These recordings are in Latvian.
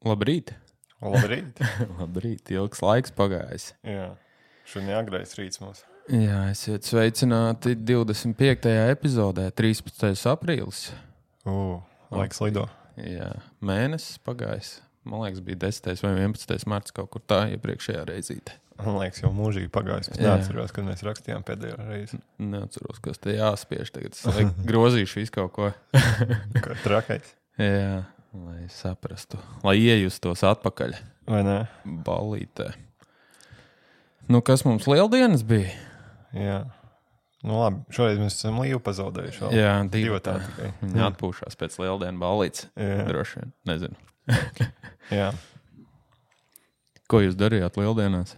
Labrīt. Labrīt. Labrīt, ilgs laiks pagājis. Jā, šodien agrais rīts mums. Jā, esiet sveicināti 25. epizodē, 13. aprīlis. Laiks lido. Jā, mēnesis pagājis. Man liekas, bija 10. vai 11. marts kaut kur tā iepriekšējā reizīte. Man liekas, jau mūžīgi pagājis. Es neatceros, kad mēs rakstījām pēdējo reizi. Neatceros, kas te jāspiež tagad. Es grozīšu visu kaut ko. Kā trakais. Jā, lai saprastu. Lai iejustos atpakaļ. Vai ne? Ballītē. Nu, kas mums lieldienas bija? Jā. Nu labi, šoreiz mēs esam Līvu pazaudējuši. Vēl. Jā, divi tā tikai. Viņa atpūšās pēc lieldienu ballītes. Droši vien, nezinu. Jā. Ko jūs darījāt lieldienās?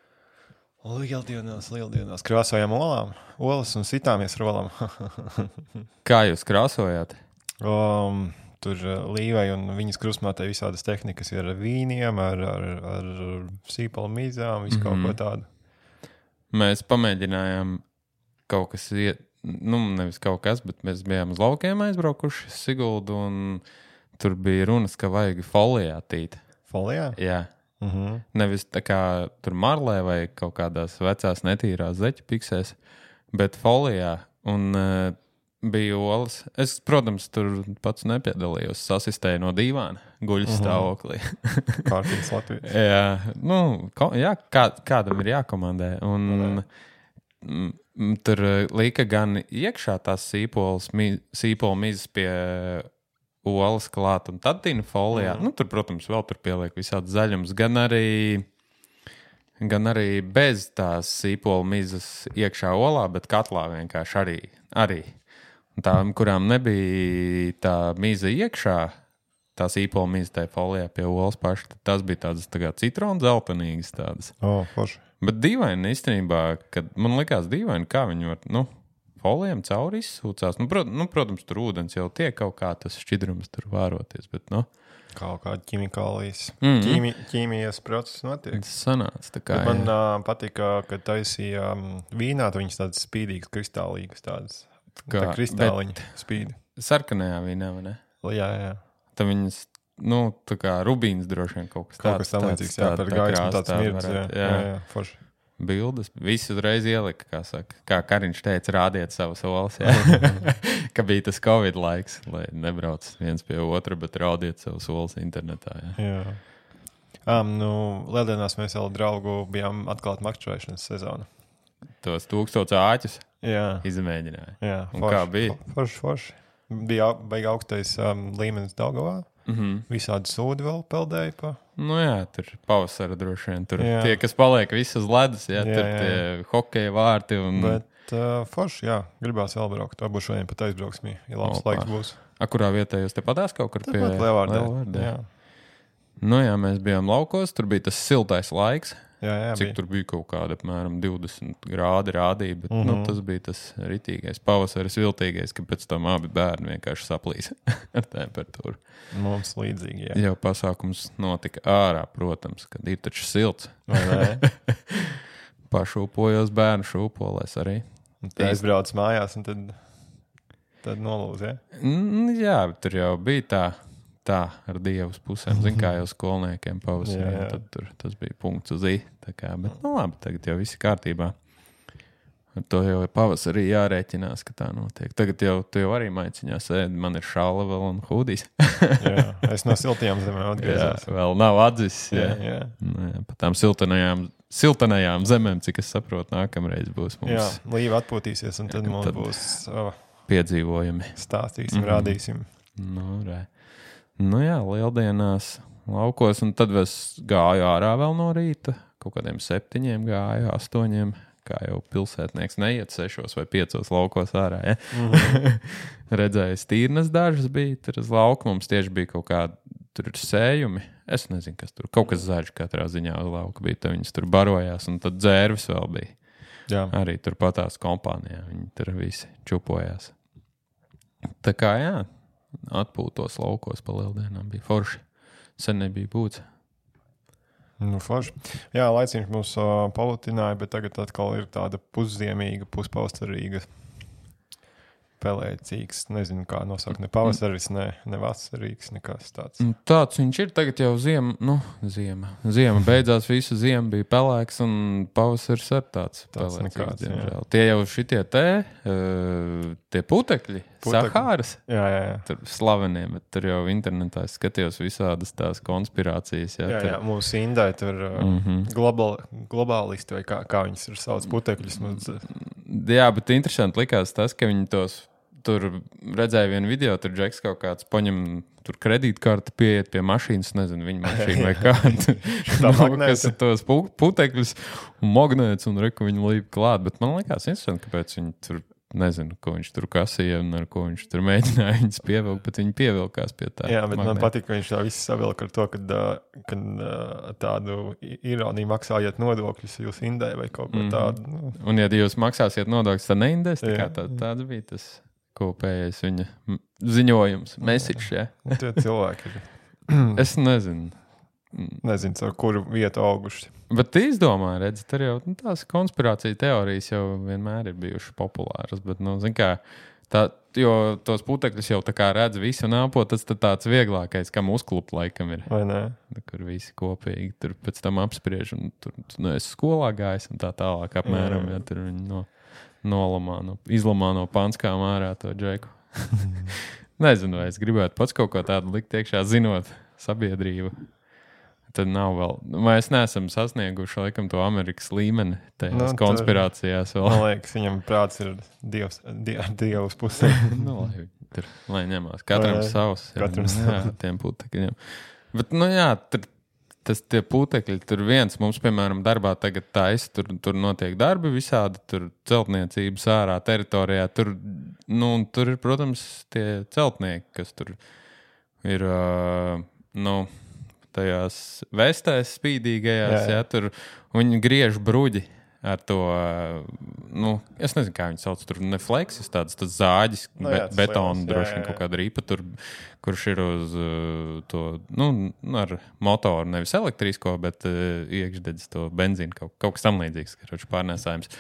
Lieldienās. Krāsojām olas un sitāmies ar olām. Kā jūs krāsojāt? Tur Līvai un viņas krustmātei visādas tehnikas ir ar vīniem, ar sīpalu mīzām, visu kaut ko tādu. Mēs pamēģinājām kaut kas nevis kaut kas, bet mēs bijām uz laukiem aizbraukuši Siguldu, un tur bija runas, ka vajag folijā tīt. Folijā? Jā. Nevis tā kā tur marlē vai kaut kādās vecās netīrās zeķu piksēs, bet folijā. Un bija olas. Es, protams, tur pats nepiedalījos. Sasistēju no dīvāna guļas stāvoklī. Kārtīgs Latvijas. Jā, kādam ir jākomandē. Un tur lika gan iekšā tās sīpola mizas pie olas klāt un tad tina folijā. Tur, protams, vēl tur pieliek visādi zaļums. Gan arī bez tās sīpola mizas iekšā olā, bet katlā vienkārši arī. Un tām, kurām nebija tā miza iekšā, tā sīpola miza tajā folijā pie olas paša, tas bija tādas tā kā citronu zeltenīgas tādas. Forši. Bet dīvaini īstenībā, kad man likās dīvaini, kā viņi var, folijam cauri izsūcās. Protams, tur ūdens jau tiek kaut kā tas šķidrums tur vēroties, bet, Kaut kāda ķimikālijas, ķīmijas process notiek. Tas sanāca tā kā. Man patika, ka taisīja vīnā, viņas tādas spīdīgas, kristālīgas tādas. Tā kristāliņa spīdi. Sarkanajā vīnā, vai ne? Jā. Tā viņas, tā kā rubīns droši vien kaut kas tāds. Kaut kas tam līdzīgs, par gaismu tāds mirdz, jā, forši. Bildes, visi uzreiz ielika, kā saka. Kā Kariņš teica, rādiet savas olas, jā. Ka bija tas Covid laiks, lai nebrauc viens pie otra, bet rādiet savas olas internetā, jā. Lieldienās mēs vēl draugu bijām atklāt makšķerēšanas sezonu. Tos 1000 āķus izmēģināja. Jā, un kā bija? Forši. Bija baigi augstais līmenis Daugavā. Visādi sūdi vēl peldēja pa. Tur pavasara droši vien. Tur tie, kas paliek visi uz ledus, tur tie hokeja vārti. Bet forši, gribās vēl braukt. Varbūt šodien pat aizbrauksmī, ja labs laiks būs. Kurā vietā jūs te patās kaut kur pie Lielvārdē? Jā. Mēs bijām laukos, tur bija tas siltais laiks. Jā, cik tur bija kaut kāda apmēram 20 grādi rādīja, bet tas bija tas ritīgais pavasaris, viltīgais, ka pēc tam abi bērni vienkārši saplīs ar temperatūru. Mums līdzīgi, jā. Jau pasākums notika ārā, protams, kad ir taču silts. Vai ne? Pašūpojos bērnu šūpolēs arī. Tad aizbrauc mājās un tad nolūz, jā? Jā, tur jau bija tā ar Dievas pusēm. Zin, kā jau skolniekiem pavasarī. Tad tas bija punkts uz I. Bet labi, tagad jau viss kārtībā. Ar to jau pavasarī jārēķinās, ka tā notiek. Tagad tu jau arī maiciņā sēdi. Man ir šāla vēl un hūdīs. Jā, es no siltajām zemēm atgriezos. Jā, vēl nav atzis. Jā. Pa tām siltanajām zemēm, cik es saprotu, nākamreiz būs mums. Jā, Līva atpūtīsies un tad mums būs piedzīvojumi. Stāstīsim, rādīsim. Lieldienās laukos, un tad es gāju ārā vēl no rīta. Kaut kādiem 7 gāju, 8. Kā jau pilsētnieks neiet 6 vai 5 laukos ārā, ja? Redzēju, stīrnas dažas bija, tur uz lauku mums tieši bija kaut kādi, tur ir sējumi. Es nezinu, kas tur, kaut kas zaļš katrā ziņā uz lauka bija, tad viņas tur barojās, un tad dzērvis vēl bija. Jā. Arī tur patās kompānijā, viņi tur visi čupojās. Tā kā, atpūtos laukos pa lieldienām bija forši. Sen nebija būts. Forši. Jā, laiciņš mūs palutināja, bet tagad atkal ir tāda pusziemīga, puspavasarīga pelēcīgs, nezinu, kā nosaukt, ne pavasaris, ne vasarīgs, nekas tāds. Tāds viņš ir tagad jau ziema. Ziema beidzās, visu ziemu bija pelēks, un pavasaris ir tāds pelēcīgs, nekāds, diemžēl. Tie jau šitie tie putekļi. Sahāras? Jā. Tur slavenie, bet tur jau internetā es skatījos visādas tās konspirācijas. Jā, mūsu Indai tur globālisti vai kā viņas ir sauc putekļus. Jā, bet interesanti likās tas, ka viņi tos tur redzēja vienu video, tur Džeks kaut kāds paņem tur kredītkarti, pieiet pie mašīnas, nezinu, viņa mašīna vai kāda. Kas ir tos putekļus un magnēts un reku viņu līp klāt, bet man likās interesanti, kāpēc viņi tur nezinu, ko viņš tur kasīja un ar ko viņš tur mēģināja viņus pievilkt, bet viņi pievilkās pie tā. Jā, bet man patīk, ka viņš tā visu savilka ar to, kad tādu ironiju maksājiet nodokļus jūs Indai vai kaut ko tādu. Un ja jūs maksāsiet nodokļus, tad neindēs, tā kā tāds bija tas kopējais viņa ziņojums, message, jā. Tie cilvēki ir. Es nezinu. Nezinu, ar kuru vietu auguši. Bet izdomā, redzi, tur jau tās konspirācija teorijas jau vienmēr ir bijušas populāras, bet, zin kā, jo tos putekļus jau tā kā redz visi un elpo, tas tāds vieglākais, kam uzklupt laikam ir. Vai ne? Kur visi kopīgi tur pēc tam apspriež un tur es skolā gājis un tā tālāk apmēram, ja tur viņi izlamā no panskām ārā to Džeku. Nezinu, vai es gribētu pats kaut ko tādu likt iekšā, zinot sabiedrību. Tad nav vēl. Mēs neesam sasnieguši, laikam, to Amerikas līmeni tajās konspirācijās vēl. Man liekas, viņam prāts ir dievs pusē. Lai ņemās. Katram savs. Jā, tiem putekļiem. Bet, tie putekļi, tur viens mums, piemēram, darbā tagad taisa, tur notiek darbi visādi, tur celtniecības ārā teritorijā, tur ir, protams, tie celtnieki, kas tur ir, tajās vestēs spīdīgajās, tur viņi griež bruģi ar to, es nezinu, kā viņi sauc, tur ne fleksis, tāds zāģis, betonu droši vien kaut kāda rīpa, tur, kurš ir uz to, ar motoru, nevis elektrisko, bet iekšdedzis to benzīnu, kaut kas tam līdzīgs, karoči pārnēsājums.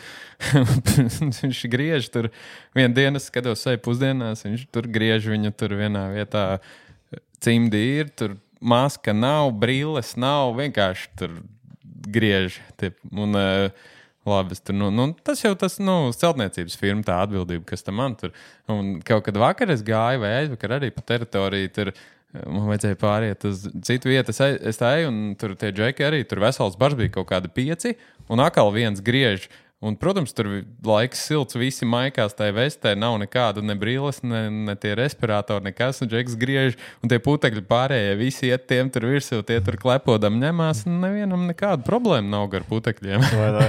Viņš griež tur, vienu dienu es skatos sevi pusdienās, viņš tur griež viņu tur vienā vietā, cimdi ir, tur maska nav, brilles nav, vienkārši tur griež. Un labi, tas jau celtniecības firma tā atbildība, kas tam man tur. Un kaut kad vakar es gāju vai aizvakar arī pa teritoriju, tur man vajadzēja pāriet uz citu vietu. Es tā eju, un tur tie džeki arī, tur vesels bars bija kaut kādi 5, un atkal viens griež. Un, protams, tur laiks silts, visi maikās tajā vestē, nav nekāda ne brilles, ne tie respiratori, nekas, un džeks griež, un tie putekļi pārējie, visi iet tiem tur virsū, tie tur klepodam ņemās, un nevienam nekāda problēma nav gar putekļiem.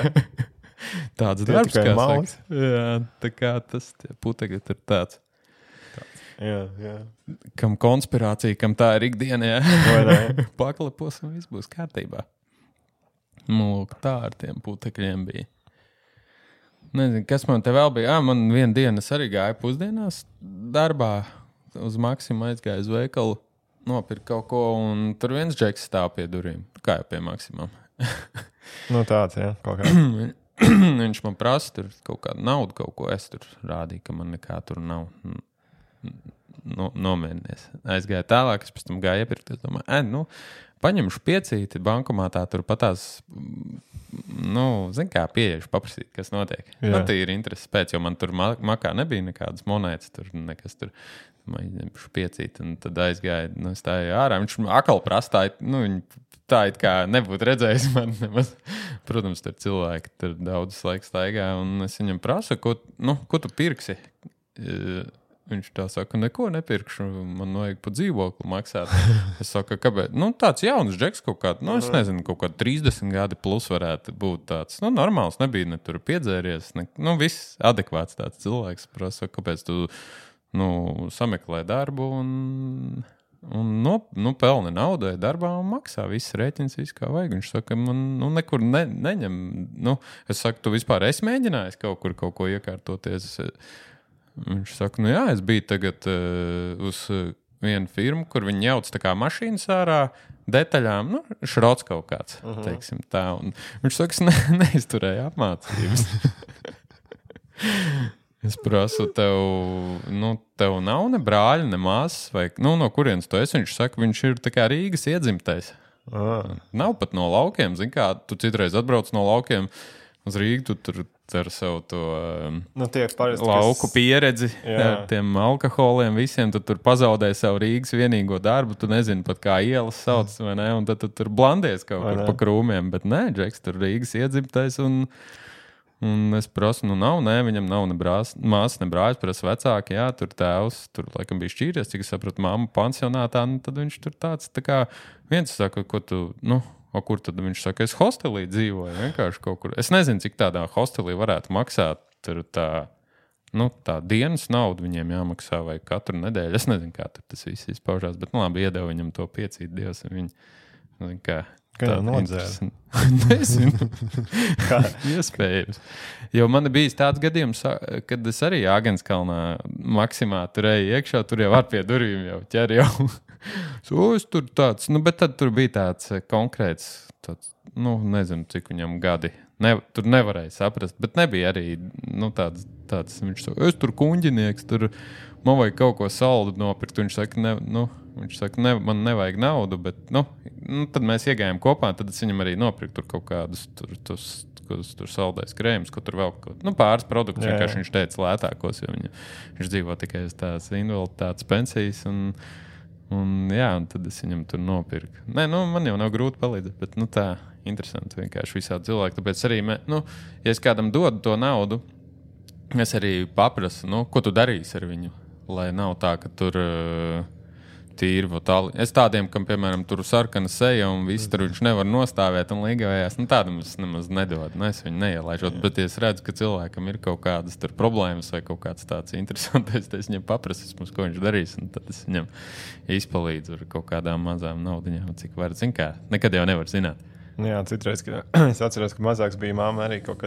Tāds darbs, kā saka. Jā, tā kā tie putekļi tur tāds. Jā. Kam konspirācija, kam tā ir ikdienā, paklepos un viss būs kārtībā. Lūk, tā ar tiem putekļiem bija. Nezinu, kas man te vēl bija. Man vienu dienu es arī gāju pusdienās darbā. Uz Maksimu aizgāju uz veikalu, nopirku kaut ko, un tur viens džeks stāv pie durvīm. Kā jau pie Maksimam. Tāds, jā, kaut kā. Viņš man prasa tur kaut kādu naudu, kaut ko. Es tur rādīju, ka man nekā tur nav. Nomierinies. Aizgāju tālāk, es pēc tam gāju iepirkt. Es domāju, paņemšu piecīti bankomātā, tur patās, zin kā, pieejuši paprasīt, kas notiek. Tā ir interesi pēc, jo man tur makā nebija nekādas monētas, tur nekas tur. Ņemšu piecīti, un tad aizgāju, stāju ārā. Viņš akal prastāja, tā it kā nebūtu redzējis man nemaz. Protams, tur cilvēki tur daudz laiks staigā, un es viņam prasu, ko tu pirksi? Viņš tā saka, neko nepirkšu, man vajag pa dzīvokli maksāt. Es saku, kāpēc? Tāds jauns džeks kaut kāds, es nezinu, kaut kāds 30 gadi plus varētu būt tāds. Normāls, nebija ne tur piedzēries, viss adekvāts tāds cilvēks. Prasa, kāpēc tu, sameklē darbu un pelni naudai darbā un maksā viss rēķins, viss kā vajag. Viņš saka, man nekur neņem. Es saku, tu vispār esi mēģinājis kaut ko iekārtoties. Viņš saka, jā, es biju tagad uz vienu firmu, kur viņi jauc tā kā mašīnas ārā detaļām, šrots kaut kāds, teiksim tā. Un viņš saka, es neizturēju apmācības. Es prasu tev, tev nav ne brāļa, ne māsas, vai, no kurienes tu esi? Viņš saka, viņš ir tā kā Rīgas iedzimtais. Nav pat no laukiem, zin kā, tu citreiz atbrauc no laukiem uz Rīgu, tu tur ar savu to lauku pieredzi, ar tiem alkoholiem visiem, tu tur pazaudēji savu Rīgas vienīgo darbu, tu nezini pat kā ielas sauc, vai ne, un tad tu tur blandies kaut kur pa krūmiem, bet nē, Džeks tur Rīgas iedzimtais, un es prasu, viņam nav ne māsas, ne brāļas, prasu vecāki, jā, tur tēvs, tur laikam bija šķīries, cik es sapratu, mamma pansionātā, tad viņš tur tāds, tā kā, viens saka, ko tu, kur tad viņš saka, es hostelī dzīvoju, vienkārši kaut kur. Es nezinu, cik tādā hostelī varētu maksāt, tur tā dienas naudu viņiem jāmaksā vai katru nedēļu, es nezinu, kā tur tas viss izpaužās, bet, labi, iedeva viņam to piecīt Dievs, un viņi, Kā jau nodzēra? Nezinu. Iespējams. Jo man bija tāds gadījums, kad es arī Āgenskalnā Maksimā turēju iekšā, tur jau var pie durvīm jau ķer jau. Es tur tāds, bet tad tur bija tāds konkrēts, nezinu, cik viņam gadi. Tur nevarēja saprast, bet nebija arī tāds viņš saka, es tur kuņģinieks, tur man vajag kaut ko saldu nopirkt. Viņš saka, man nevajag naudu, bet tad mēs iegājām kopā, tad es viņam arī nopirku tur kaut kādus tur saldēs krējumus, ko tur vēl pāris produktus, vienkārši viņš teica lētākos, jo viņš dzīvo tikai uz tās invaliditātes pensijas, un tad es viņam tur nopirku. Nē, man jau nav grūti palīdzēt, bet tā interesanti vienkārši visādi cilvēki. Tāpēc arī, ja es kādam dodu to naudu, es arī paprasu, ko tu darīsi ar viņu, lai nav tā, ka tur tīri votāli. Es tādiem, kam, piemēram, tur sarkana seja un viss tur viņš nevar nostāvēt un līgavējās, tādam es nemaz nedodu, es viņu neielaižot, bet ja es redzu, ka cilvēkam ir kaut kādas tur problēmas vai kaut kāds tāds interesantais, tad es viņam paprasu, ko viņš darīs, un tad es viņam izpalīdzu ar kaut kādām mazām naudiņām, cik var, kā, nekad jau nevar zināt. Jā, citreiz, es atceros, ka mazāks bija mamma arī kaut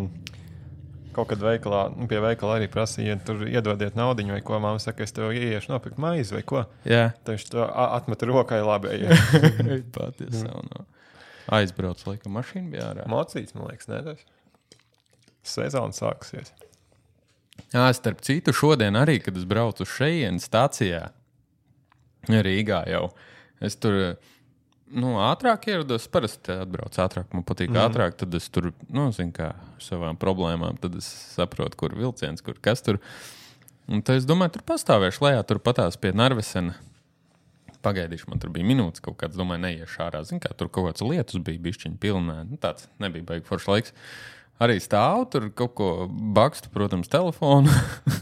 kad veikalā, pie veikala arī prasīja, tur iedodiet naudiņu vai ko, mamma saka, es tev ieiešu nopirkt maizi vai ko. Jā. Tad viņš to atmeta rokai labi. Patiesi savu aizbrauc, laikam mašīna bija ārā. Mocīts, man liekas, nedas. Sezona sākusies. Jā, starp citu, šodien arī, kad es braucu uz šejienes stācijā Rīgā jau, es tur ātrāk ierados, parasti atbrauc ātrāk, man patīk ātrāk, tad es tur, zinu kā, savām problēmām, tad es saprotu, kur vilciens, kur kas tur. Un tad es domāju, tur pastāvēšu lejā, tur patās pie Narvesena. Pagaidīšu, man tur bija minūtes kaut kāds, domāju, neiešu ārā. Zinu kā, tur kaut kāds lietus bija bišķiņi pilnē, tāds nebija baigi foršs laiks. Arī stāvu, tur kaut ko bakstu, protams, telefonu.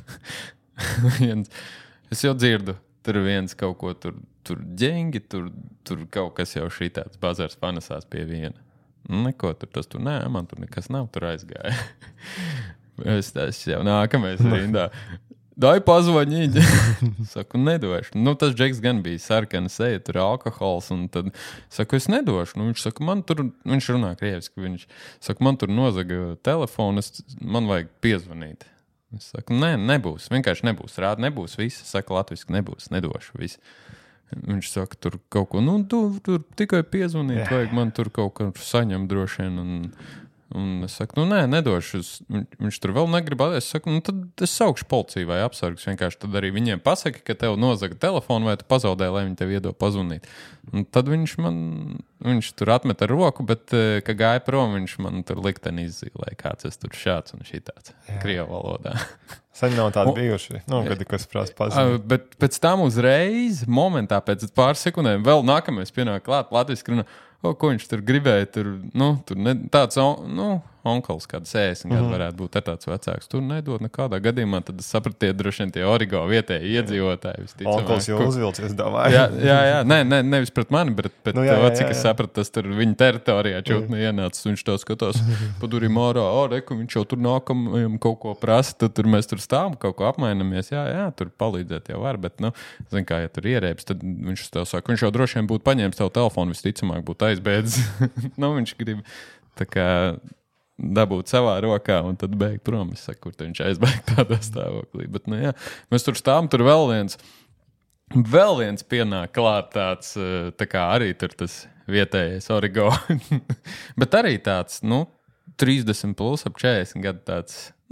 Es jau dzirdu, tur viens kaut ko tur ģengi, tur kaut kas jau šī tāds bazars panesās pie viena. Neko tur nē, man tur nekas nav, tur aizgāja. Es jau nākamais rindā. Dai pazvaņīt. Saku, nedošu. Tas Džeks gan bija sarkana seja, tur alkohols, un tad saku, es nedošu. Viņš saka, viņš runā krieviski, viņš saka, man tur nozaga telefonu, man vajag piezvanīt. Es saku, nē, nebūs, vienkārši nebūs, rāda, nebūs, viss, saka latviski, nebūs, nedošu, viss. Viņš saka, tur kaut ko, tur tikai piezvanīt, vajag man tur kaut ko saņemt droši vien, un es saku, nē, nedošu, viņš tur vēl negrib, es saku, tad es saukšu policiju vai apsargus, vienkārši tad arī viņiem pasaki, ka tev nozaga telefonu vai tu pazaudēji, lai viņi tev iedod pazvanīt. Un tad viņš tur atmet ar roku, bet, ka gāja prom, viņš man tur likteni izzīlēja, kāds es tur šāds un šitāds, krievu valodā. Sen nav tādi bijuši, kad kas prasa paziņot. Bet pēc tam uzreiz, momentā, pēc pāris sekundēm, vēl nākamais pienāk klāt, latviski runā, ko viņš tur gribēja, tāds, onkals kāds 60 gadu varētu būt tāds vecāks. Tur nedod nekādā gadījumā, tad es sapratu, droši vien tie origo vietēji iedzīvotāji. Onkals jau uzvilcies davāja. Jā, nevis pret mani, bet cik es sapratu, tas tur viņa teritorijā čūtni ienācis, viņš to skatās pa durīm ārā, reku, viņš jau tur nākamajam kaut ko prasa, tad tur mēs tur stāvam, kaut ko apmainamies, jā, tur palīdzēt jau var, bet, zin kā, ja tur ierēbs, tad viņš tev saka, viņš jau droši vien būtu paņēmis tavu telefonu, visticamāk būtu aizbēdzis. Viņš grib tā kā dabūt savā rokā un tad beigt prom. Es saku, kur viņš aizbēgt tādā stāvoklī. Bet, jā, mēs tur stāvam, tur vēl viens pienāk klāt tāds, tā kā arī tur tas vietējais origo. Bet arī tāds, 30 plus ap 40 gadu tāds,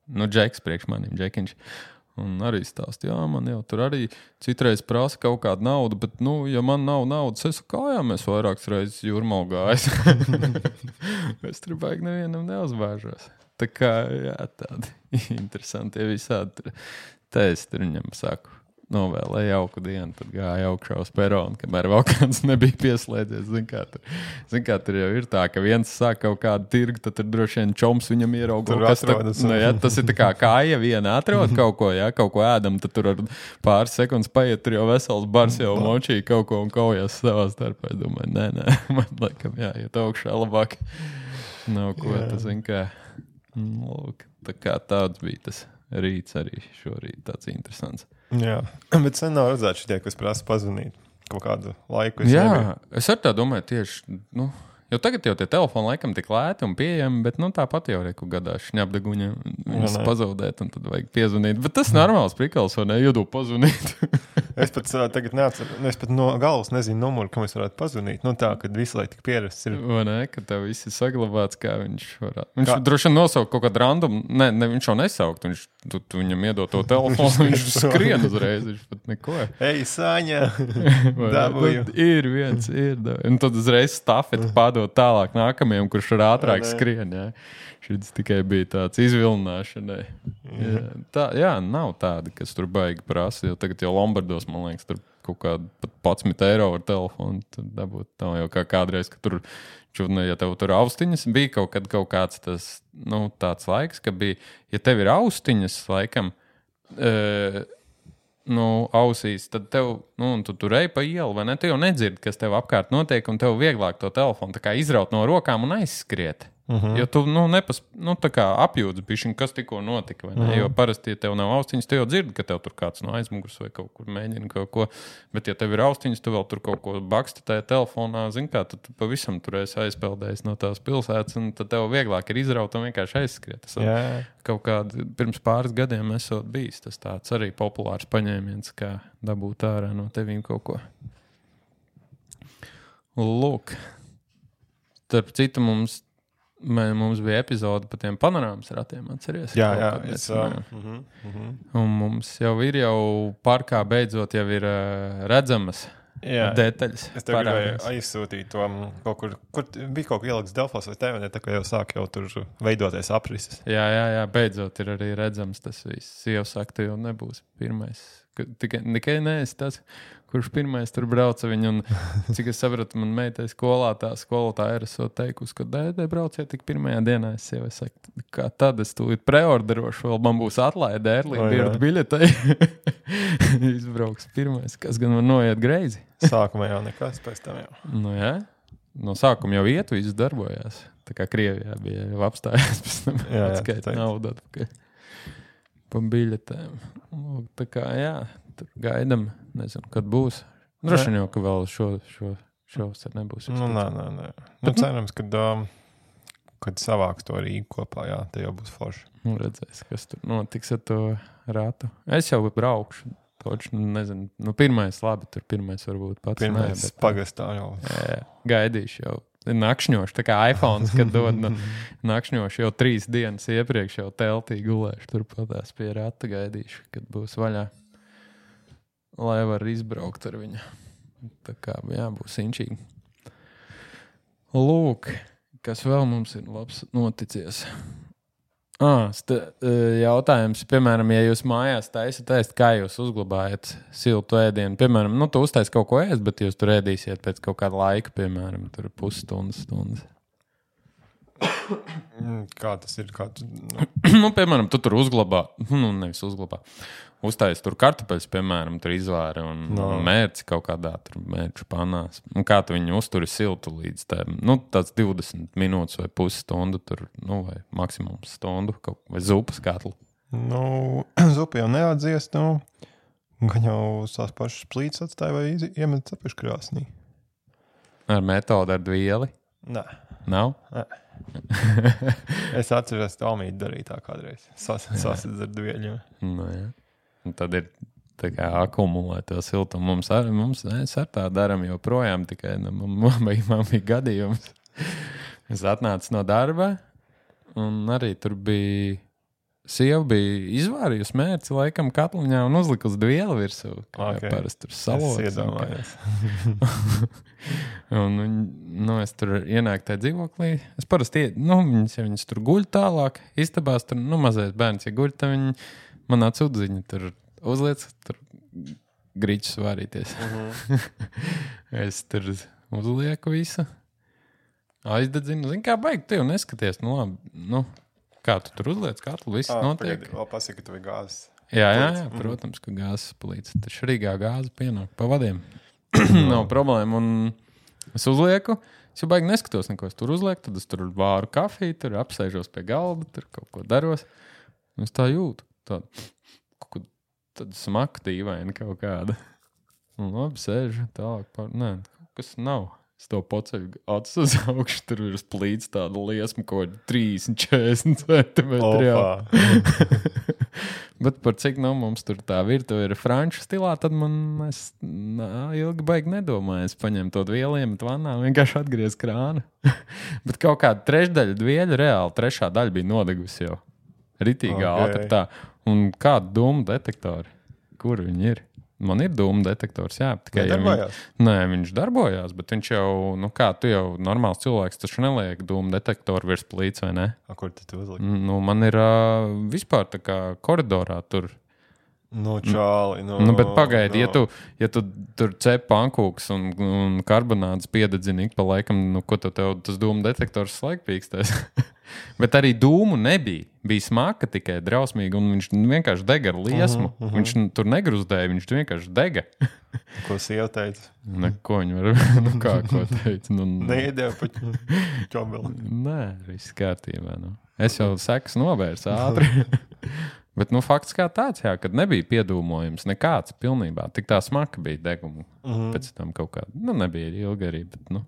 Džeks priekš manim, Džekiņš. Un arī stāstīja, man jau tur arī citreiz prasa kaut kādu naudu, bet, ja man nav naudas, es kājām es vairākas reizes jūrmā gājis. Es tur baigi nevienam neuzbāžos. Tā kā, jā, tādi interesanti visādi. Te es tur viņam saku, novēlēju jauku dienu, tad gāja augšā uz peronu, kamēr vēl kāds nebija pieslēdzies. Zin kā, tur jau ir tā, ka viens sāk kaut kādu tirgu, tad tur droši vien čoms viņam ieraugo. Tas ir tā kā kāja viena atrod kaut ko, kaut ko ēdam, tad tur ar pāris sekundes paiet, tur jau vesels bars jau močī kaut ko un kaujas savā starpā. Es domāju, nē, man laikam jāiet augšā labāk. Nav ko, tas zin kā. Lūk, tā kā tāds bija tas rīts arī šorīt, tāds interesants. Jā, bet sen nav redzēt šitie, kas prasa pazvanīt kaut kādu laiku. Es ar tā domāju tieši, jo tagad jau tie telefoni laikam tik lēti un pieejami, bet tāpat jau reku gadā šņapdeguņa viņus pazaudēt un tad vajag piezvanīt. Bet tas normāls prikals, vai ne? Iedu pazvanīt. Es pat tagad neatceru, es pat no galvas nezinu numuru, kam es varētu pazvanīt. Tā, kad visu laiku tik pierasts ir. Vai ne, ka tev viss ir saglabāts, kā viņš varētu. Viņš droši vien nosaukt kaut kādu randomu, ne, viņš jau nesaukt, tu viņam iedod to telefonu, viņš skrien uzreiz, viņš pat neko. Ej, Saņa, dabūju. Ir viens, un tad uzreiz stafeti padod tālāk nākamajam, kurš ir ātrāk skrien, jā. Šis tikai bija tāds izvilināšanai. Jā, nav tādi, kas tur baigi prasa. Jo tagad jau Lombardos, man liekas, tur kaut kāda pat 11 eiro ar telefonu. Tur dabūt tā jau kā kādreiz, ka tur, ja tev tur austiņas, bija kaut kāds tas, tāds laiks, ka bija, ja tev ir austiņas, laikam, ausīs, tad tev, tu tur ej pa ielu, vai ne? Tu jau nedzirdi, kas tev apkārt notiek, un tev vieglāk to telefonu tā kā izraut no rokām un aizskriet. Jo tu, tā kā apjūdzi bišķiņ, kas tikko notika, vai ne? Jo parasti, ja tev nav austiņas, tu jau dzirdi, ka tev tur kāds no aizmugurs vai kaut kur mēģina kaut ko, bet ja tev ir austiņas, tu vēl tur kaut ko baksti tajā telefonā, zin kā, tad tu pavisam tur esi aizpeldējis no tās pilsētas, un tad tev vieglāk ir izraut un vienkārši aizskriet. Kaut kādi pirms pāris gadiem esot bijis, tas tāds arī populārs paņēmiens, kā dabūt ārā no tevīm kaut ko. Lūk. Starp citu mums bija epizode par tiem panorāmas ratiem, atceries? Jā. Un mums jau ir parkā beidzot jau ir redzamas detaļas. Es tev gribēju aizsūtīt to kaut kur bija kaut ieliks Delfos vai TVN, tā kā jau sāk jau tur veidoties aprises. Jā, beidzot ir arī redzams tas viss. Sieva saka, tu jau nebūs pirmais. Tikai neesi tas, kurš pirmais tur brauca viņu, un cik es sapratu, man meitai skolā tā skolotāja ir teikusi, ka dēdē brauciet tik pirmajā dienā. Es sievai saku, kā tad es tūlīt preorderošu, vēl man būs atlaide ērlī, birtu biļetei. Izbrauks pirmais, kas gan var noiet greizi. Sākumā jau nekas, pēc tam jau. Jā. No sākuma jau vietu viss darbojās. Tā kā Krievijā bija jau apstājās, pēc tam atskaita naudu atpakaļ. Pa biļetēm. Tā kā, tur gaidam. Nezinu, kad būs. Droši vien jau, ka vēl šovasar nebūs. Nē. Cerams, kad savāks to Rīgu kopā, te jau būs forši. Redzēs, kas tur notiks ar to ratu. Es jau braukšu. Toču, nezinu. Pirmais labi, tur pirmais varbūt pats. Pirmais pagastā jau. Jā, gaidīšu jau. Nakšņošu, tā kā iPhones, kad dod nakšņošu jau 3 dienas iepriekš jau teltī gulēšu, turpatās pie rata gaidīšu, kad būs vaļā, lai var izbraukt ar viņu. Tā kā, būs inčīgi. Lūk, kas vēl mums ir labs noticies. Jautājums, piemēram, ja jūs mājās taisat ēst, kā jūs uzglabājat siltu ēdienu? Piemēram, tu uztais kaut ko ēst, bet jūs tur ēdīsiet pēc kaut kāda laika, piemēram, tur pusstundas. Kā tas ir? Piemēram, tu tur uzglabā, nevis uzglabā. Uztais tur kartupeļus, piemēram, tur izvēri un mērci kaut kādā tur mērču panās. Un kā tu viņu uzturi siltu līdz tēm? Tāds 20 minūtes vai pusstundu tur, vai maksimums stundu, vai zupas katlu. Zupa jau neatdzies, gan jau tās pašas plītas atstāja vai iemet cepešu krāsnī. Ar metodu ar dvieli? Nē. Nav? Nē. Es atceros, Talmīti darīja tā kādreiz. Sasidz ar dvieļiem. Jā. Un tad ir tā kā akumulē to siltumu. Mēs ar tā daram joprojām, tikai man bija gadījums. Es atnācu no darba, un arī tur bija sieva bija izvārījusi mērci laikam katliņā un uzlikusi dvielu virsū. Parasti tur salots. Un es tur ienāku tajā dzīvoklī. Es parasti, viņas tur guļ tālāk, istabās tur, mazais bērns, ja guļ, tad viņi manā cūdziņa tur uzliec, tur grīķus vārīties. Es tur uzlieku visu. Aizdedzinu. Zini, kā baigi, tu jau neskaties. Labi, kā tu tur uzliec katlu, viss notiek. Vēl pasaka, ka tu ir gāzes. Jā, protams, ka gāzes palīdz. Taču Rīgā gāze pienāk pa vadiem. Nav problēma. Un es uzlieku. Es jau baigi neskatos neko. Es tur uzlieku, tad es tur vāru kafiju, tur apsēžos pie galda, tur kaut ko daros. Un es tā jūtu. Tad smaka dīvaini kaut kāda. Un labi, sēžu tālāk. Nē, kas nav. Es to poceļu acis uz augšu, tur ir plīts tāda liesma, ko 30-40 centimetri. Bet par cik mums tur tā virtuve ir franču stilā, tad es ilgi baigi nedomāju. Es paņemu to dvielu, iemetu vannā un vienkārši atgriezu krānu. Bet kaut kāda trešdaļa dvieļa, reāli trešā daļa bija nodegusi jau. Ritīgi ātri tā. Un kāda dūmu detektori? Kur viņi ir? Man ir dūmu detektors, jā. Tikai viņš darbojās, bet viņš jau, tu jau normāls cilvēks, taču neliek dūmu detektoru virs plīts, vai ne? Kur tu uzliki? Man ir vispār tā kā koridorā tur. Čāli. Bet pagaidi, ja tu tur cep pankūks un karbonādes piededzini ik pa laikam, ko tev tas dūmu detektors slaikpīkstēs? Bet arī dūmu nebija. Bija smaka tikai drausmīgi, un viņš vienkārši dega ar liesmu. Viņš tur negruzdēja, viņš vienkārši dega. Ko sieva teica? Ko viņa var, ko teica? Neiedēja pat ķobeli. Nē, viss kārtībā. Es jau sekas novērsu ātri. Bet fakts kā tāds, kad nebija piedūmojums nekāds pilnībā. Tik tā smaka bija deguma. Pēc tam kaut kā, nebija ilgi arī, bet,